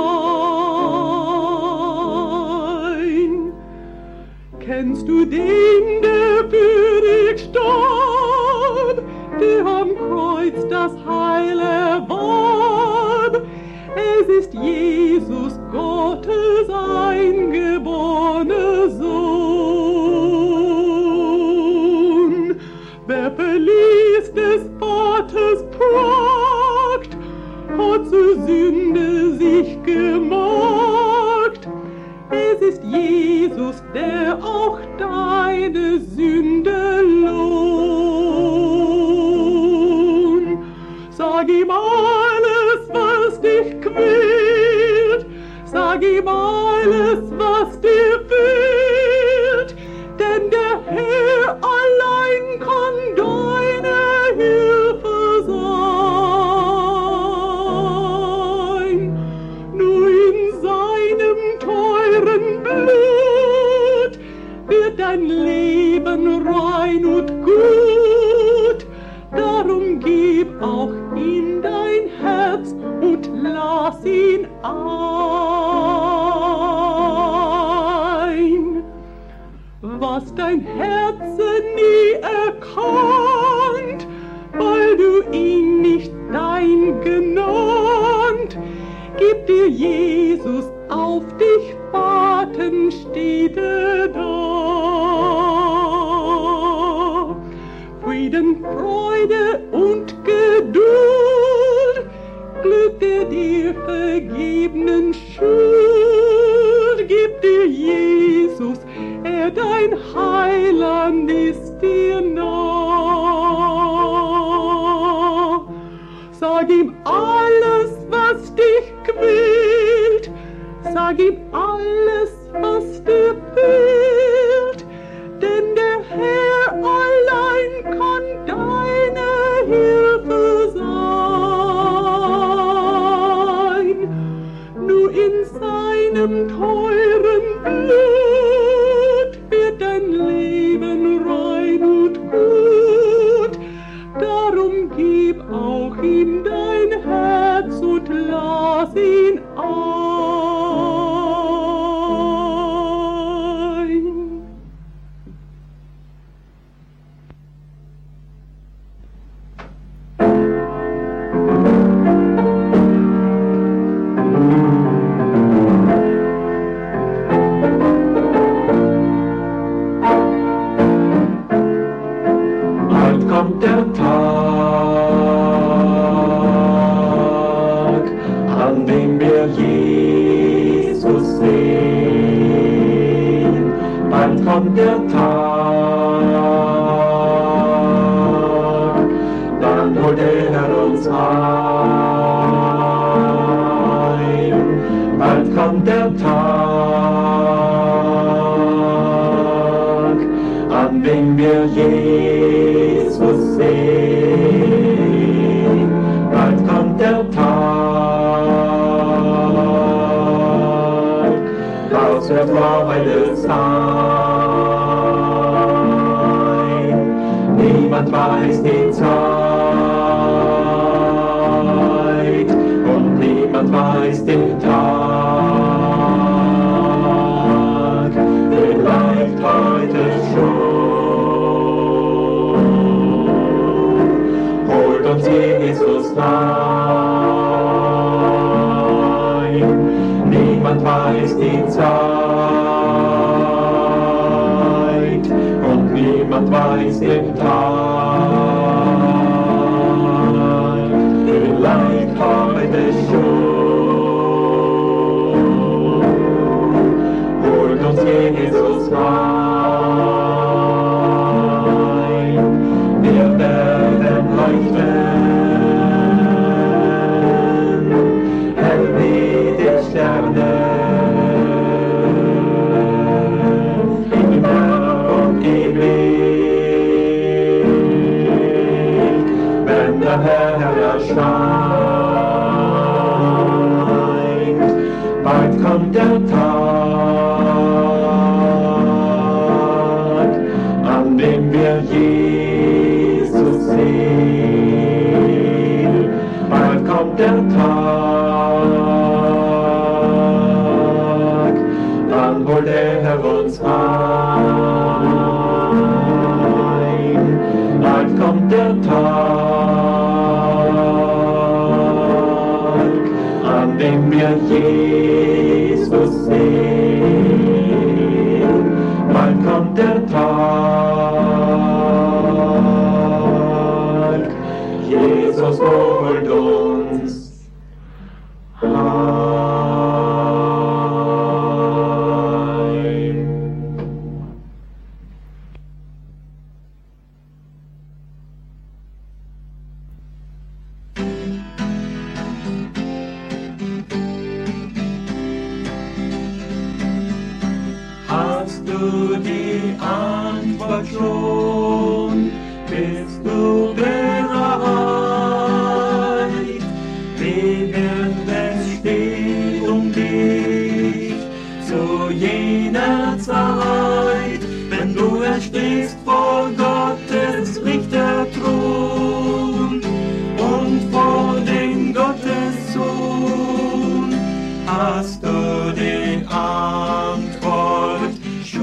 ein. Kennst du den, der für dich starb, der am Kreuz das Heil erwarb? Es ist Jesus, Gottes eingeborener Sohn. Wer verließ des Vaters Pracht, hat zur Sünde sich gemacht. Es ist Jesus, der auch deine Sünde lohnt. Sag ihm alles, was dich quält, sag ihm alles, was dir fehlt, denn der Herr allein kann deine Hilfe sein. Nur in seinem teuren Blut wird dein Leben rein und gut. Darum gib auch ihm dein Herz und lass ihn ein. Was dein Herz nie erkannt, weil du ihn nicht dein genannt, gib dir Jesus, auf dich warten steht er da. Frieden, Freude und Geduld, Glück der dir vergebenen Schuld, gib dir Jesus, er dein Heiland ist dir nah. Sag ihm alles, was dich quält, sag ihm alles, was dir fehlt, denn der Herr allein bald kommt der Tag, dann holt der Herr uns ein. Bald kommt der Tag, an dem wir Jesus sehen. Bald kommt der Tag, das wird Freude sein. Niemand weiß die Zeit und niemand weiß den Tag. Vielleicht heute schon. Holt uns Jesus rein. Niemand weiß die Zeit und niemand weiß den Tag. Vielleicht heute schon. Holt uns Jesus rein. Wir werden leuchten, hell wie die Sterne. Der Herr erscheint, bald kommt der Tag, an dem wir Jesus sehen. Bald kommt der Tag, dann holt der Herr uns ein. Bald kommt der Tag, an dem wir Jesus sehen. Bald kommt der Tag, Jesus holt uns heim. Hast du die Antwort schon? Bist du bereit? Wie wird es stehen um dich zu jener Zeit, wenn du erstehst vor Gottes Richterthron und vor dem Gottessohn? Hast du die Antwort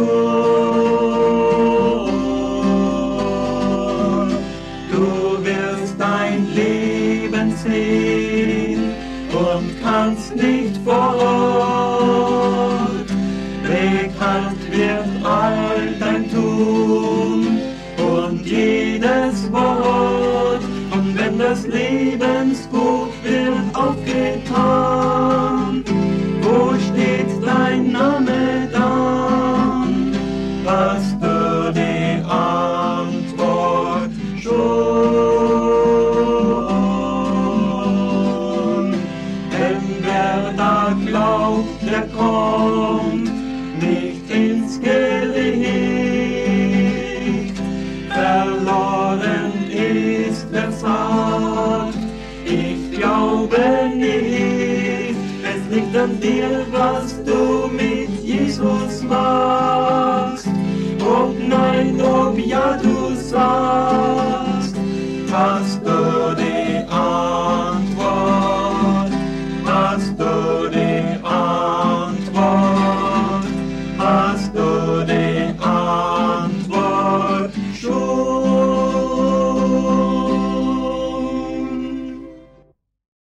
schon? Du wirst dein Leben sehen und kannst nicht vor Ort. Bekannt wird all dein Tun und jedes Wort. Und wenn das Lebensbuch wird aufgetan, wo steht dein Name dann? Hast du die Antwort schon? Denn wer da glaubt, der kommt nicht ins Gericht. Verloren ist, wer sagt, ich glaube nicht. Es liegt an dir, was du mit Jesus machst. Ob nein, ob ja, du